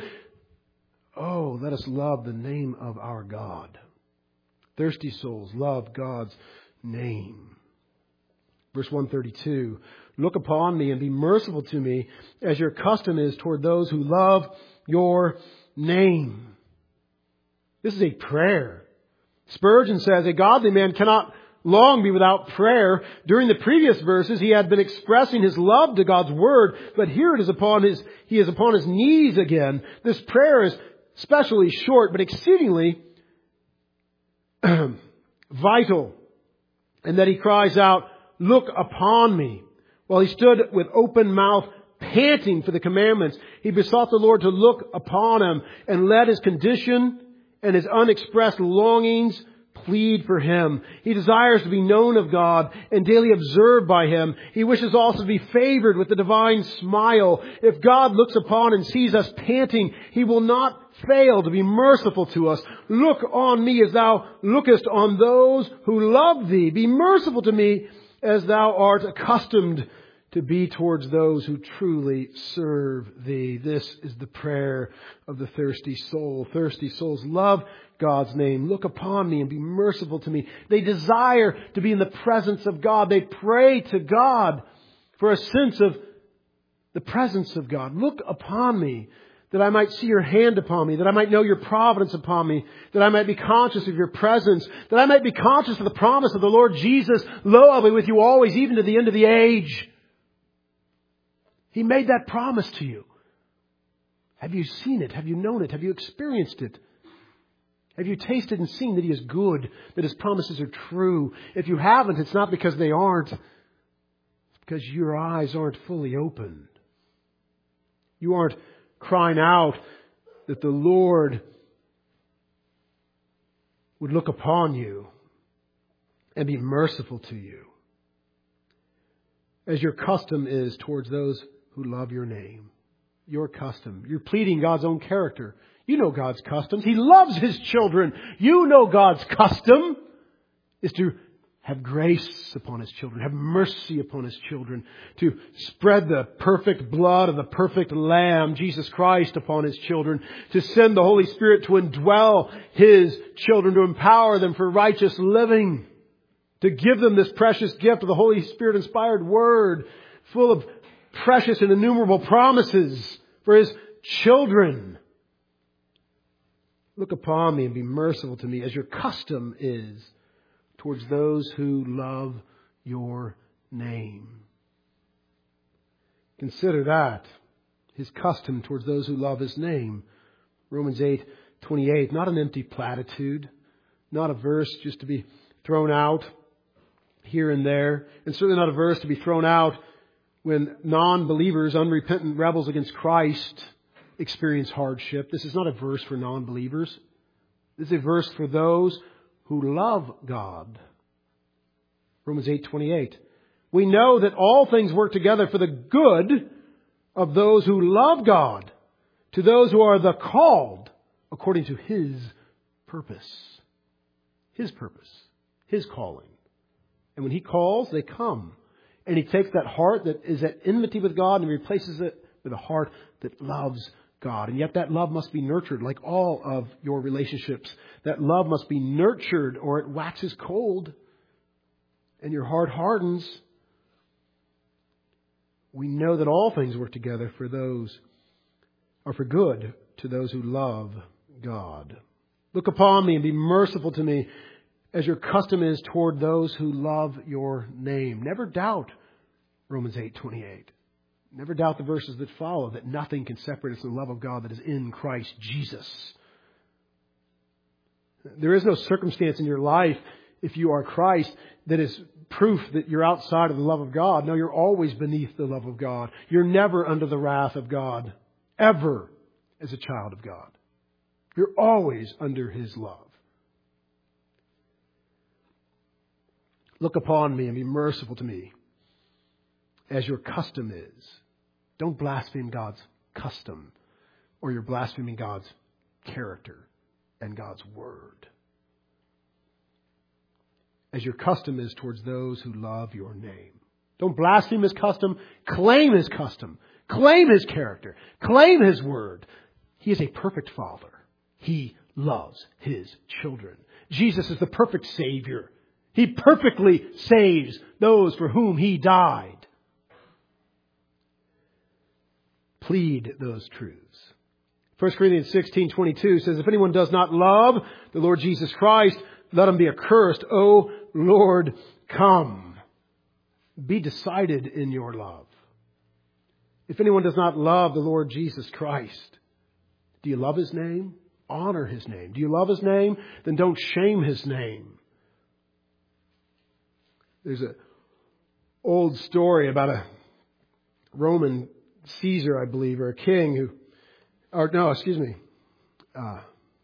Oh, let us love the name of our God. Thirsty souls love God's name. Verse one thirty-two, look upon me and be merciful to me as your custom is toward those who love your name. This is a prayer. Spurgeon says a godly man cannot long be without prayer. During the previous verses, he had been expressing his love to God's Word, but here it is upon his, he is upon his knees again. This prayer is especially short, but exceedingly vital. And that he cries out, look upon me. While he stood with open mouth, panting for the commandments, he besought the Lord to look upon him and let his condition and his unexpressed longings plead for him. He desires to be known of God and daily observed by Him. He wishes also to be favored with the divine smile. If God looks upon and sees us panting, He will not fail to be merciful to us. Look on me as thou lookest on those who love thee. Be merciful to me as thou art accustomed to be towards those who truly serve thee. This is the prayer of the thirsty soul. Thirsty souls love God's name. Look upon me and be merciful to me. They desire to be in the presence of God. They pray to God for a sense of the presence of God. Look upon me, that I might see your hand upon me, that I might know your providence upon me, that I might be conscious of your presence, that I might be conscious of the promise of the Lord Jesus. Lo, I'll be with you always, even to the end of the age. He made that promise to you. Have you seen it? Have you known it? Have you experienced it? Have you tasted and seen that He is good, that His promises are true? If you haven't, it's not because they aren't. It's because your eyes aren't fully opened. You aren't crying out that the Lord would look upon you and be merciful to you, as your custom is towards those who love your name. Your custom. You're pleading God's own character. You know God's customs. He loves His children. You know God's custom is to have grace upon His children, have mercy upon His children, to spread the perfect blood of the perfect Lamb, Jesus Christ, upon His children, to send the Holy Spirit to indwell His children, to empower them for righteous living, to give them this precious gift of the Holy Spirit-inspired Word, full of precious and innumerable promises for His children. Look upon me and be merciful to me as your custom is towards those who love your name. Consider that. His custom towards those who love His name. Romans eight twenty-eight. Not an empty platitude. Not a verse just to be thrown out here and there. And certainly not a verse to be thrown out when non-believers, unrepentant rebels against Christ, experience hardship. This is not a verse for non-believers. This is a verse for those who love God. Romans eight twenty-eight. We know that all things work together for the good of those who love God, to those who are the called according to His purpose. His purpose. His calling. And when He calls, they come. And He takes that heart that is at enmity with God and replaces it with a heart that loves God. And yet that love must be nurtured like all of your relationships. That love must be nurtured or it waxes cold and your heart hardens. We know that all things work together for those, or for good to those who love God. Look upon me and be merciful to me as your custom is toward those who love your name. Never doubt Romans eight twenty-eight. Never doubt the verses that follow, that nothing can separate us from the love of God that is in Christ Jesus. There is no circumstance in your life, if you are Christ, that is proof that you're outside of the love of God. No, you're always beneath the love of God. You're never under the wrath of God, ever, as a child of God. You're always under His love. Look upon me and be merciful to me, as your custom is. Don't blaspheme God's custom, or you're blaspheming God's character and God's Word. As your custom is towards those who love your name. Don't blaspheme His custom. Claim His custom. Claim His character. Claim His Word. He is a perfect Father. He loves His children. Jesus is the perfect Savior. He perfectly saves those for whom He died. Plead those truths. First Corinthians sixteen twenty-two says, if anyone does not love the Lord Jesus Christ, let him be accursed. O Lord, come. Be decided in your love. If anyone does not love the Lord Jesus Christ, do you love His name? Honor His name. Do you love His name? Then don't shame His name. There's an old story about a Roman Caesar, I believe, or a king who, or no, excuse me. Uh,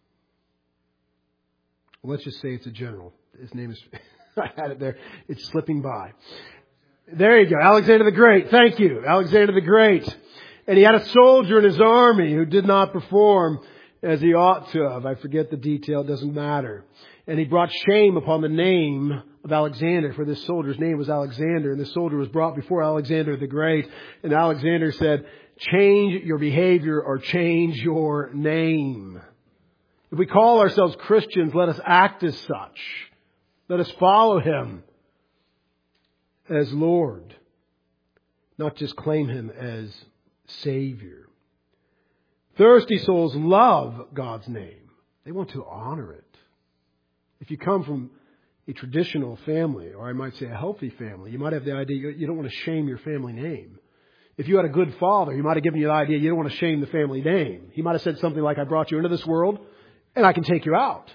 let's just say it's a general. His name is, I had it there. It's slipping by. There you go. Alexander the Great. Thank you. Alexander the Great. And he had a soldier in his army who did not perform as he ought to have. I forget the detail. It doesn't matter. And he brought shame upon the name of Alexander, for this soldier's name was Alexander. And this soldier was brought before Alexander the Great. And Alexander said, change your behavior or change your name. If we call ourselves Christians, let us act as such. Let us follow Him as Lord, not just claim Him as Savior. Thirsty souls love God's name. They want to honor it. If you come from a traditional family, or I might say a healthy family, you might have the idea you don't want to shame your family name. If you had a good father, he might have given you the idea you don't want to shame the family name. He might have said something like, I brought you into this world and I can take you out.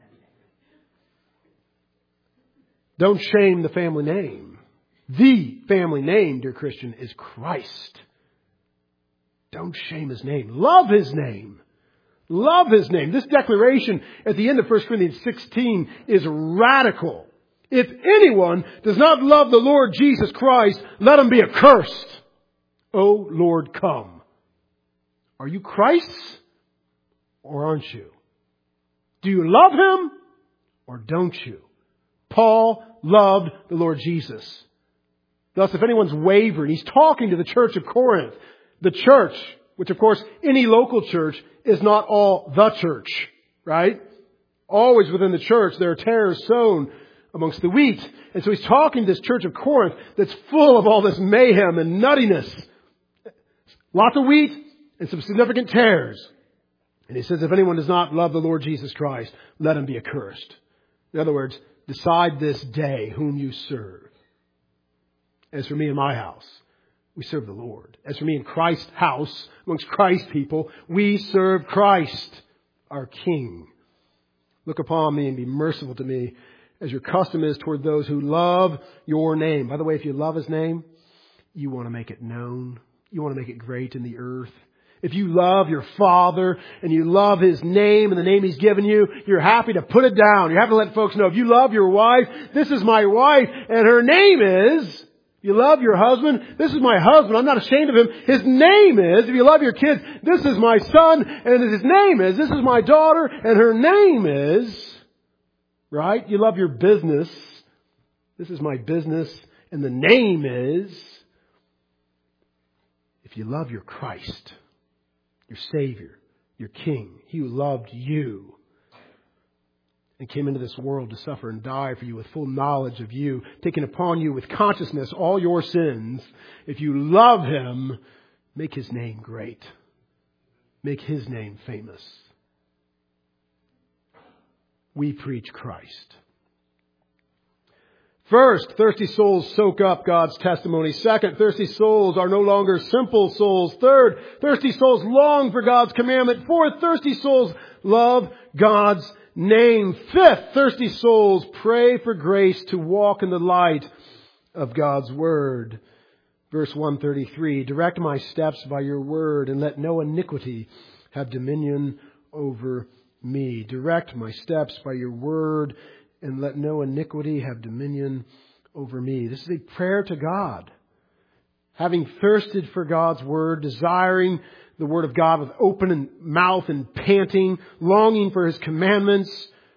Don't shame the family name. The family name, dear Christian, is Christ. Don't shame His name. Love His name. Love His name. This declaration at the end of First Corinthians sixteen is radical. If anyone does not love the Lord Jesus Christ, let him be accursed. O Lord, come. Are you Christ's or aren't you? Do you love Him or don't you? Paul loved the Lord Jesus. Thus, if anyone's wavering, he's talking to the church of Corinth. The church, which of course any local church is not all the church, right? Always within the church there are tares sown amongst the wheat. And so he's talking to this church of Corinth that's full of all this mayhem and nuttiness. Lots of wheat and some significant tares. And he says, if anyone does not love the Lord Jesus Christ, let him be accursed. In other words, decide this day whom you serve. As for me and my house, we serve the Lord. As for me in Christ's house, amongst Christ's people, we serve Christ, our King. Look upon me and be merciful to me, as your custom is toward those who love your name. By the way, if you love His name, you want to make it known. You want to make it great in the earth. If you love your Father and you love His name and the name He's given you, you're happy to put it down. You have to let folks know. If you love your wife, this is my wife and her name is... You love your husband. This is my husband. I'm not ashamed of him. His name is, if you love your kids, this is my son and his name is, this is my daughter and her name is, right? You love your business. This is my business and the name is. If you love your Christ, your Savior, your King, He who loved you and came into this world to suffer and die for you with full knowledge of you, taking upon you with consciousness all your sins. If you love Him, make His name great. Make His name famous. We preach Christ. First, thirsty souls soak up God's testimony. Second, thirsty souls are no longer simple souls. Third, thirsty souls long for God's commandment. Fourth, thirsty souls love God's name. Fifth, thirsty souls pray for grace to walk in the light of God's Word. Verse one thirty-three, direct my steps by your word and let no iniquity have dominion over me. Direct my steps by your word and let no iniquity have dominion over me. This is a prayer to God. Having thirsted for God's Word, desiring the Word of God with open mouth and panting, longing for His commandments,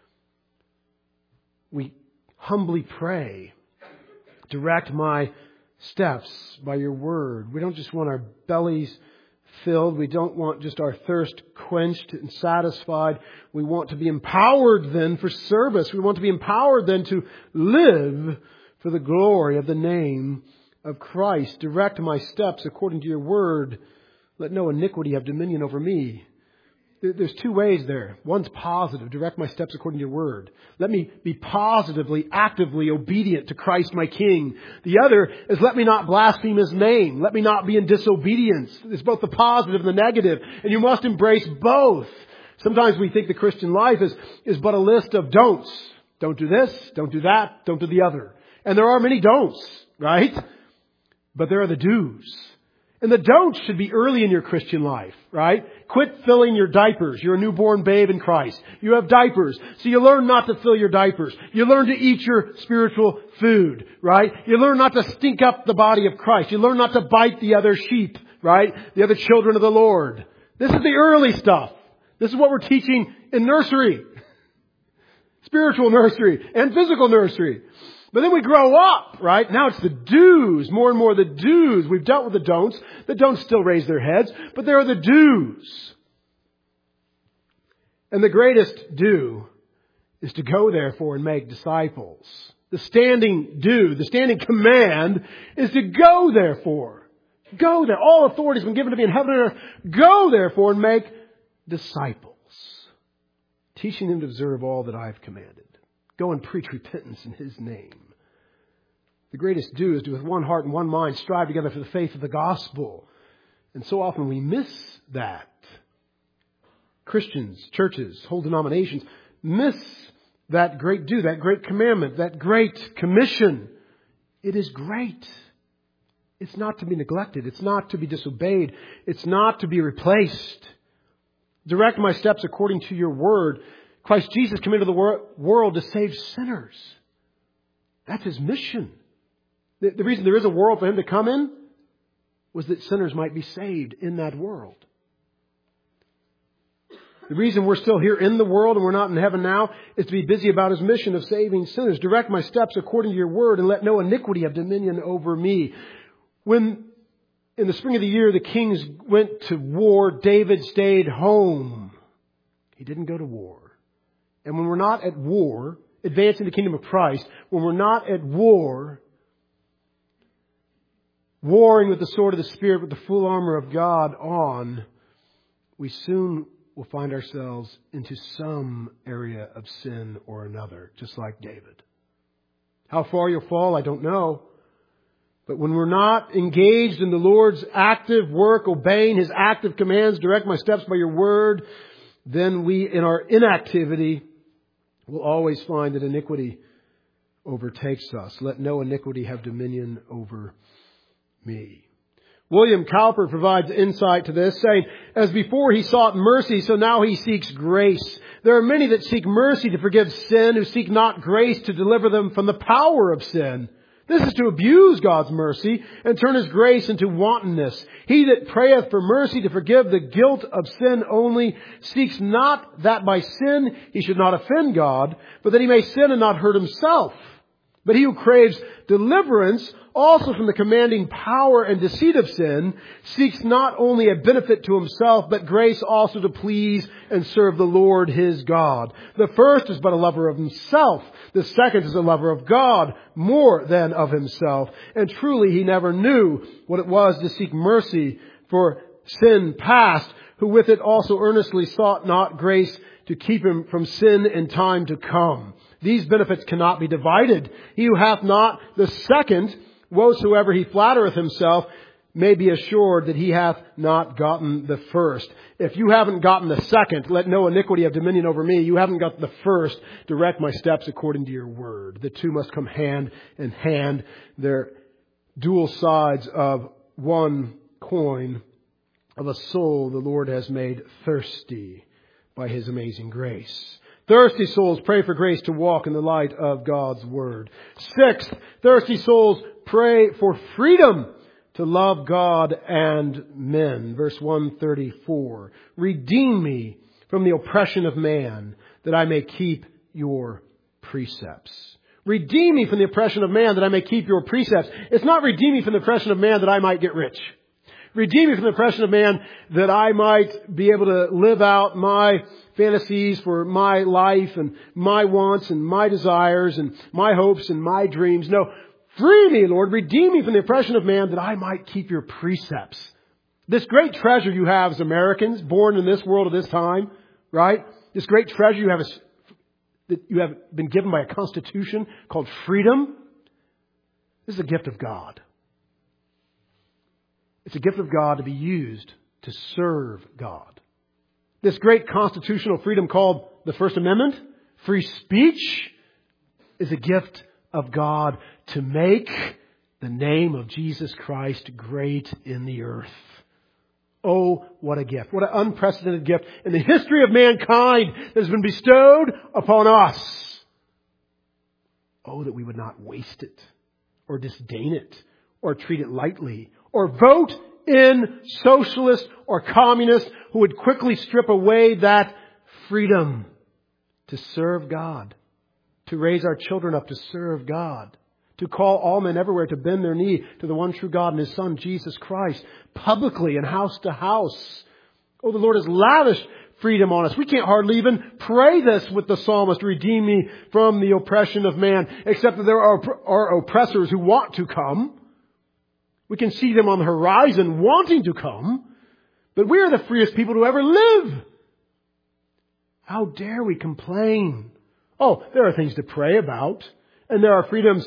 we humbly pray, direct my steps by your Word. We don't just want our bellies filled. We don't want just our thirst quenched and satisfied. We want to be empowered then for service. We want to be empowered then to live for the glory of the name of Christ. Direct my steps according to your word. Let no iniquity have dominion over me. There's two ways there. One's positive. Direct my steps according to your word. Let me be positively, actively obedient to Christ my King. The other is let me not blaspheme His name. Let me not be in disobedience. It's both the positive and the negative. And you must embrace both. Sometimes we think the Christian life is, is but a list of don'ts. Don't do this. Don't do that. Don't do the other. And there are many don'ts, right? But there are the do's. And the don'ts should be early in your Christian life, right? Quit filling your diapers. You're a newborn babe in Christ. You have diapers. So you learn not to fill your diapers. You learn to eat your spiritual food, right? You learn not to stink up the body of Christ. You learn not to bite the other sheep, right? The other children of the Lord. This is the early stuff. This is what we're teaching in nursery. Spiritual nursery and physical nursery. But then we grow up, right? Now it's the do's, more and more the do's. We've dealt with the don'ts. The don'ts still raise their heads, but there are the do's. And the greatest do is to go therefore and make disciples. The standing do, the standing command is to go therefore. Go there. All authority has been given to me in heaven and earth. Go therefore and make disciples. Teaching them to observe all that I have commanded. Go and preach repentance in His name. The greatest do is to with one heart and one mind strive together for the faith of the gospel. And so often we miss that. Christians, churches, whole denominations miss that great do, that great commandment, that great commission. It is great. It's not to be neglected. It's not to be disobeyed. It's not to be replaced. Direct my steps according to your word. Christ Jesus came into the wor- world to save sinners. That's His mission. The, the reason there is a world for Him to come in was that sinners might be saved in that world. The reason we're still here in the world and we're not in heaven now is to be busy about His mission of saving sinners. Direct my steps according to your word and let no iniquity have dominion over me. When in the spring of the year the kings went to war, David stayed home. He didn't go to war. And when we're not at war, advancing the kingdom of Christ, when we're not at war, warring with the sword of the Spirit, with the full armor of God on, we soon will find ourselves into some area of sin or another, just like David. How far you'll fall, I don't know. But when we're not engaged in the Lord's active work, obeying His active commands, direct my steps by your word, then we, in our inactivity, will always find that iniquity overtakes us. Let no iniquity have dominion over me. William Cowper provides insight to this, saying, as before he sought mercy, so now he seeks grace. There are many that seek mercy to forgive sin, who seek not grace to deliver them from the power of sin. This is to abuse God's mercy and turn His grace into wantonness. He that prayeth for mercy to forgive the guilt of sin only seeks not that by sin he should not offend God, but that he may sin and not hurt himself. But he who craves deliverance also from the commanding power and deceit of sin seeks not only a benefit to himself, but grace also to please and serve the Lord his God. The first is but a lover of himself. The second is a lover of God more than of himself. And truly he never knew what it was to seek mercy for sin past, who with it also earnestly sought not grace to keep him from sin in time to come. These benefits cannot be divided. He who hath not the second, whatsoever he flattereth himself, may be assured that he hath not gotten the first. If you haven't gotten the second, let no iniquity have dominion over me. You haven't got the first. Direct my steps according to your word. The two must come hand in hand. They're dual sides of one coin of a soul the Lord has made thirsty by His amazing grace. Thirsty souls pray for grace to walk in the light of God's word. Sixth, thirsty souls pray for freedom to love God and men. Verse one thirty-four. Redeem me from the oppression of man, that I may keep your precepts. Redeem me from the oppression of man, that I may keep your precepts. It's not redeem me from the oppression of man that I might get rich. Redeem me from the oppression of man, that I might be able to live out my fantasies for my life and my wants and my desires and my hopes and my dreams. No, free me, Lord. Redeem me from the oppression of man, that I might keep your precepts. This great treasure you have as Americans, born in this world at this time, right? This great treasure you have is, that you have been given by a constitution called freedom. This is a gift of God. It's a gift of God to be used to serve God. This great constitutional freedom called the First Amendment, free speech, is a gift of God to make the name of Jesus Christ great in the earth. Oh, what a gift. What an unprecedented gift in the history of mankind that has been bestowed upon us. Oh, that we would not waste it, or disdain it, or treat it lightly, or vote in socialists or communists who would quickly strip away that freedom to serve God, to raise our children up to serve God, to call all men everywhere to bend their knee to the one true God and His Son, Jesus Christ, publicly and house to house. Oh, the Lord has lavished freedom on us. We can't hardly even pray this with the psalmist, redeem me from the oppression of man, except that there are, are oppressors who want to come. We can see them on the horizon wanting to come, but we are the freest people to ever live. How dare we complain? Oh, there are things to pray about, and there are freedoms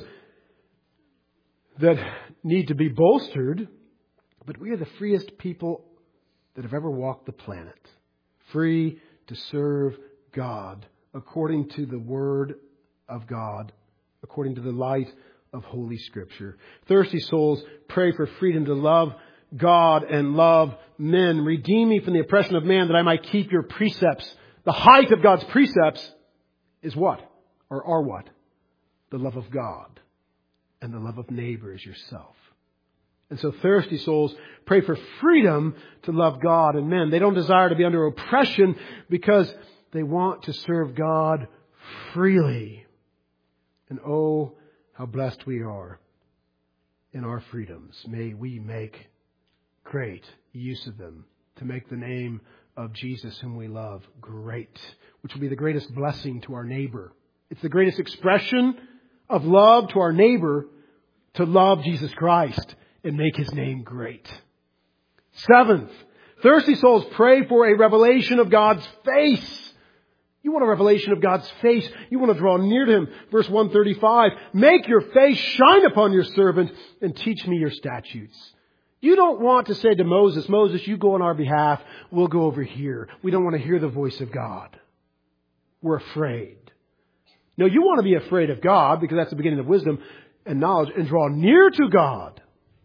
that need to be bolstered, but we are the freest people that have ever walked the planet. Free to serve God according to the Word of God, according to the light of Holy Scripture. Thirsty souls, pray for freedom to love God and love men. Redeem me from the oppression of man, that I might keep your precepts. The height of God's precepts is what? Or are what? The love of God and the love of neighbor as yourself. And so thirsty souls pray for freedom to love God and men. They don't desire to be under oppression because they want to serve God freely. And oh, how blessed we are in our freedoms. May we make great use of them to make the name of Jesus, whom we love, great, which will be the greatest blessing to our neighbor. It's the greatest expression of love to our neighbor to love Jesus Christ and make His name great. Seventh, thirsty souls pray for a revelation of God's face. You want a revelation of God's face. You want to draw near to Him. Verse one thirty-five, make your face shine upon your servant and teach me your statutes. You don't want to say to Moses, Moses, you go on our behalf. We'll go over here. We don't want to hear the voice of God. We're afraid. No, you want to be afraid of God, because that's the beginning of wisdom and knowledge, and draw near to God.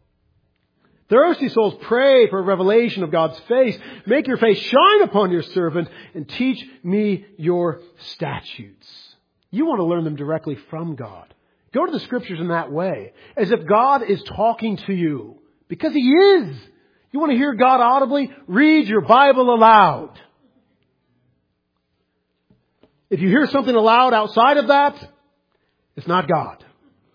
Thirsty souls pray for a revelation of God's face. Make your face shine upon your servant and teach me your statutes. You want to learn them directly from God. Go to the Scriptures in that way, as if God is talking to you, because He is. You want to hear God audibly? Read your Bible aloud. If you hear something aloud outside of that, it's not God.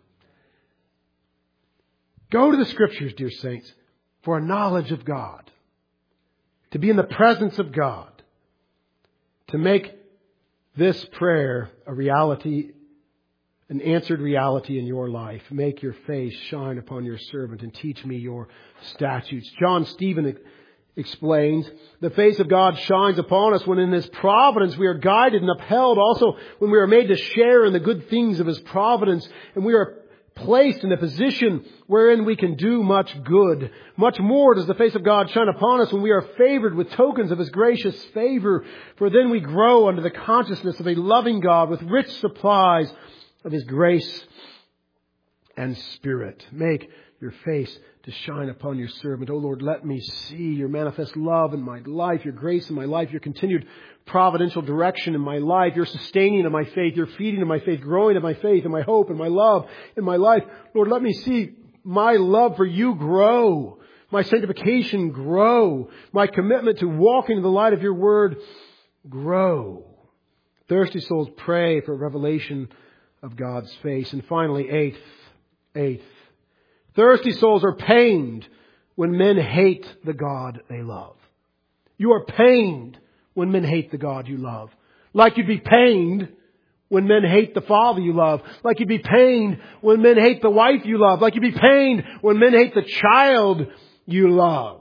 Go to the Scriptures, dear saints, for a knowledge of God, to be in the presence of God, to make this prayer a reality, an answered reality in your life. Make your face shine upon your servant and teach me your statutes. John Stephen explains, the face of God shines upon us when in His providence we are guided and upheld. Also, when we are made to share in the good things of His providence, and we are placed in a position wherein we can do much good. Much more does the face of God shine upon us when we are favored with tokens of His gracious favor. For then we grow under the consciousness of a loving God with rich supplies of His grace and Spirit. Make your face to shine upon your servant. Oh Lord, let me see your manifest love in my life, your grace in my life, your continued providential direction in my life, your sustaining of my faith, your feeding of my faith, growing of my faith and my hope and my love in my life. Lord, let me see my love for you grow, my sanctification grow, my commitment to walking in the light of your word grow. Thirsty souls pray for revelation of God's face. And finally, eighth, eighth, thirsty souls are pained when men hate the God they love. You are pained when men hate the God you love. Like you'd be pained when men hate the Father you love. Like you'd be pained when men hate the wife you love. Like you'd be pained when men hate the child you love.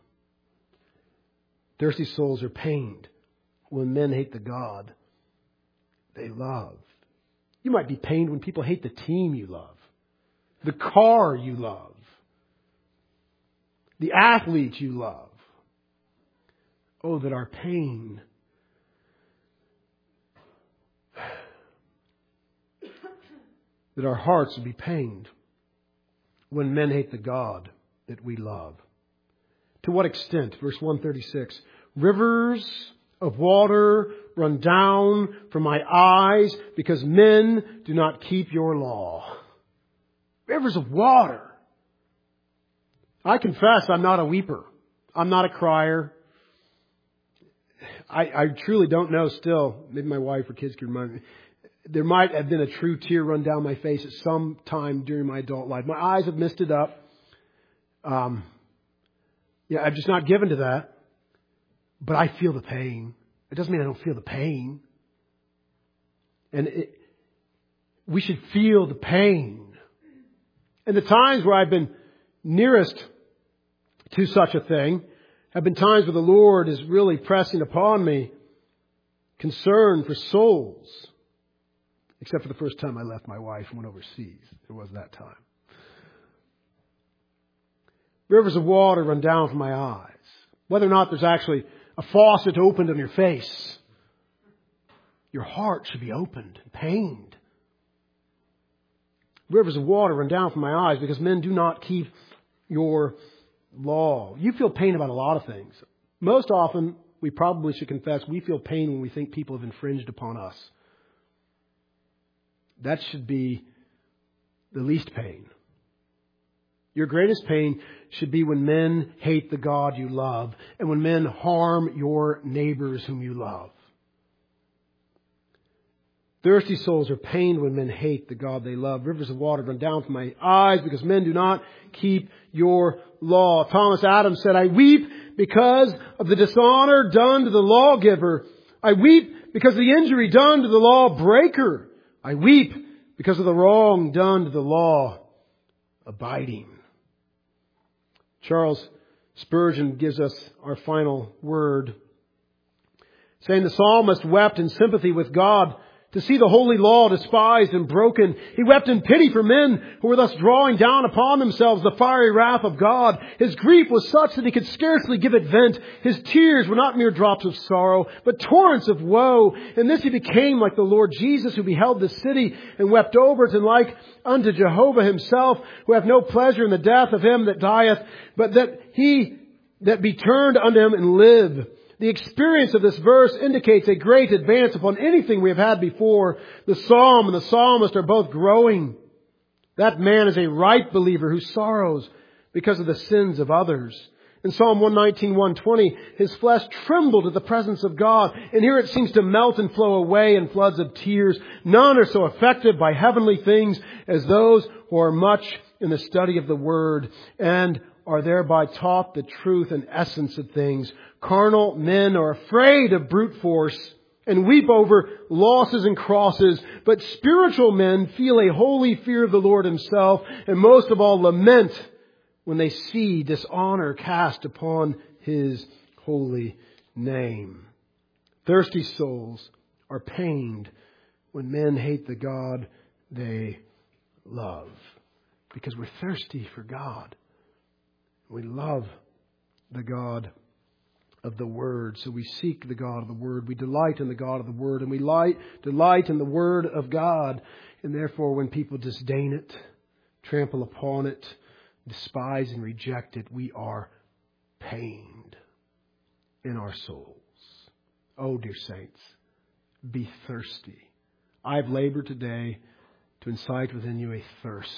Thirsty souls are pained when men hate the God they love. You might be pained when people hate the team you love, the car you love, the athlete you love. Oh, that our pain that our hearts would be pained when men hate the God that we love. To what extent? Verse one thirty-six. Rivers of water run down from my eyes because men do not keep your law. Rivers of water. I confess I'm not a weeper. I'm not a crier. I, I truly don't know still. Maybe my wife or kids can remind me. There might have been a true tear run down my face at some time during my adult life. My eyes have misted up. Um, yeah, I'm just not given to that. But I feel the pain. It doesn't mean I don't feel the pain. And it, we should feel the pain. And the times where I've been nearest to such a thing have been times where the Lord is really pressing upon me concern for souls. Except for the first time I left my wife and went overseas. It was that time. Rivers of water run down from my eyes. Whether or not there's actually a faucet opened on your face, your heart should be opened and pained. Rivers of water run down from my eyes because men do not keep your law. You feel pain about a lot of things. Most often, we probably should confess, we feel pain when we think people have infringed upon us. That should be the least pain. Your greatest pain should be when men hate the God you love and when men harm your neighbors whom you love. Thirsty souls are pained when men hate the God they love. Rivers of water run down from my eyes because men do not keep your law. Thomas Adams said, I weep because of the dishonor done to the lawgiver. I weep because of the injury done to the lawbreaker. I weep because of the wrong done to the law abiding. Charles Spurgeon gives us our final word, saying the psalmist wept in sympathy with God to see the holy law despised and broken. He wept in pity for men who were thus drawing down upon themselves the fiery wrath of God. His grief was such that he could scarcely give it vent. His tears were not mere drops of sorrow, but torrents of woe. In this he became like the Lord Jesus, who beheld the city and wept over it, and like unto Jehovah himself, who hath no pleasure in the death of him that dieth, but that he that be turned unto him and live. The experience of this verse indicates a great advance upon anything we have had before. The psalm and the psalmist are both growing. That man is a right believer who sorrows because of the sins of others. In Psalm one nineteen, one twenty, his flesh trembled at the presence of God. And here it seems to melt and flow away in floods of tears. None are so affected by heavenly things as those who are much in the study of the Word and are thereby taught the truth and essence of things. Carnal men are afraid of brute force and weep over losses and crosses, but spiritual men feel a holy fear of the Lord himself, and most of all lament when they see dishonor cast upon his holy name. Thirsty souls are pained when men hate the God they love, because we're thirsty for God. We love the God of the Word. So we seek the God of the Word. We delight in the God of the Word. And we light, delight in the Word of God. And therefore, when people disdain it, trample upon it, despise and reject it, we are pained in our souls. Oh, dear saints, be thirsty. I've labored today to incite within you a thirst.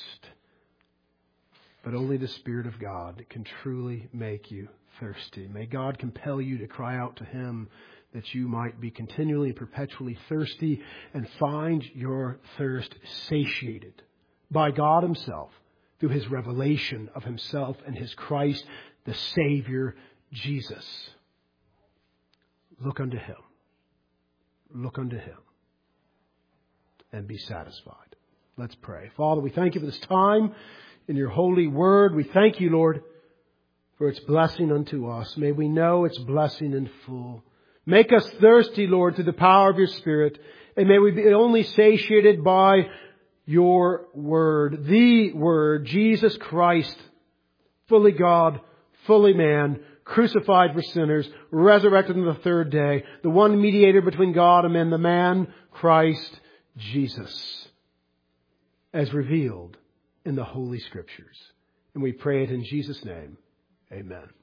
But only the Spirit of God can truly make you thirsty. May God compel you to cry out to Him that you might be continually and perpetually thirsty and find your thirst satiated by God Himself through His revelation of Himself and His Christ, the Savior, Jesus. Look unto Him. Look unto Him. And be satisfied. Let's pray. Father, we thank You for this time in Your holy word. We thank You, Lord, for its blessing unto us. May we know its blessing in full. Make us thirsty, Lord, through the power of Your Spirit. And may we be only satiated by Your Word. The Word, Jesus Christ, fully God, fully man, crucified for sinners, resurrected on the third day, the one mediator between God and men, the man, Christ Jesus, as revealed in the Holy Scriptures. And we pray it in Jesus' name. Amen.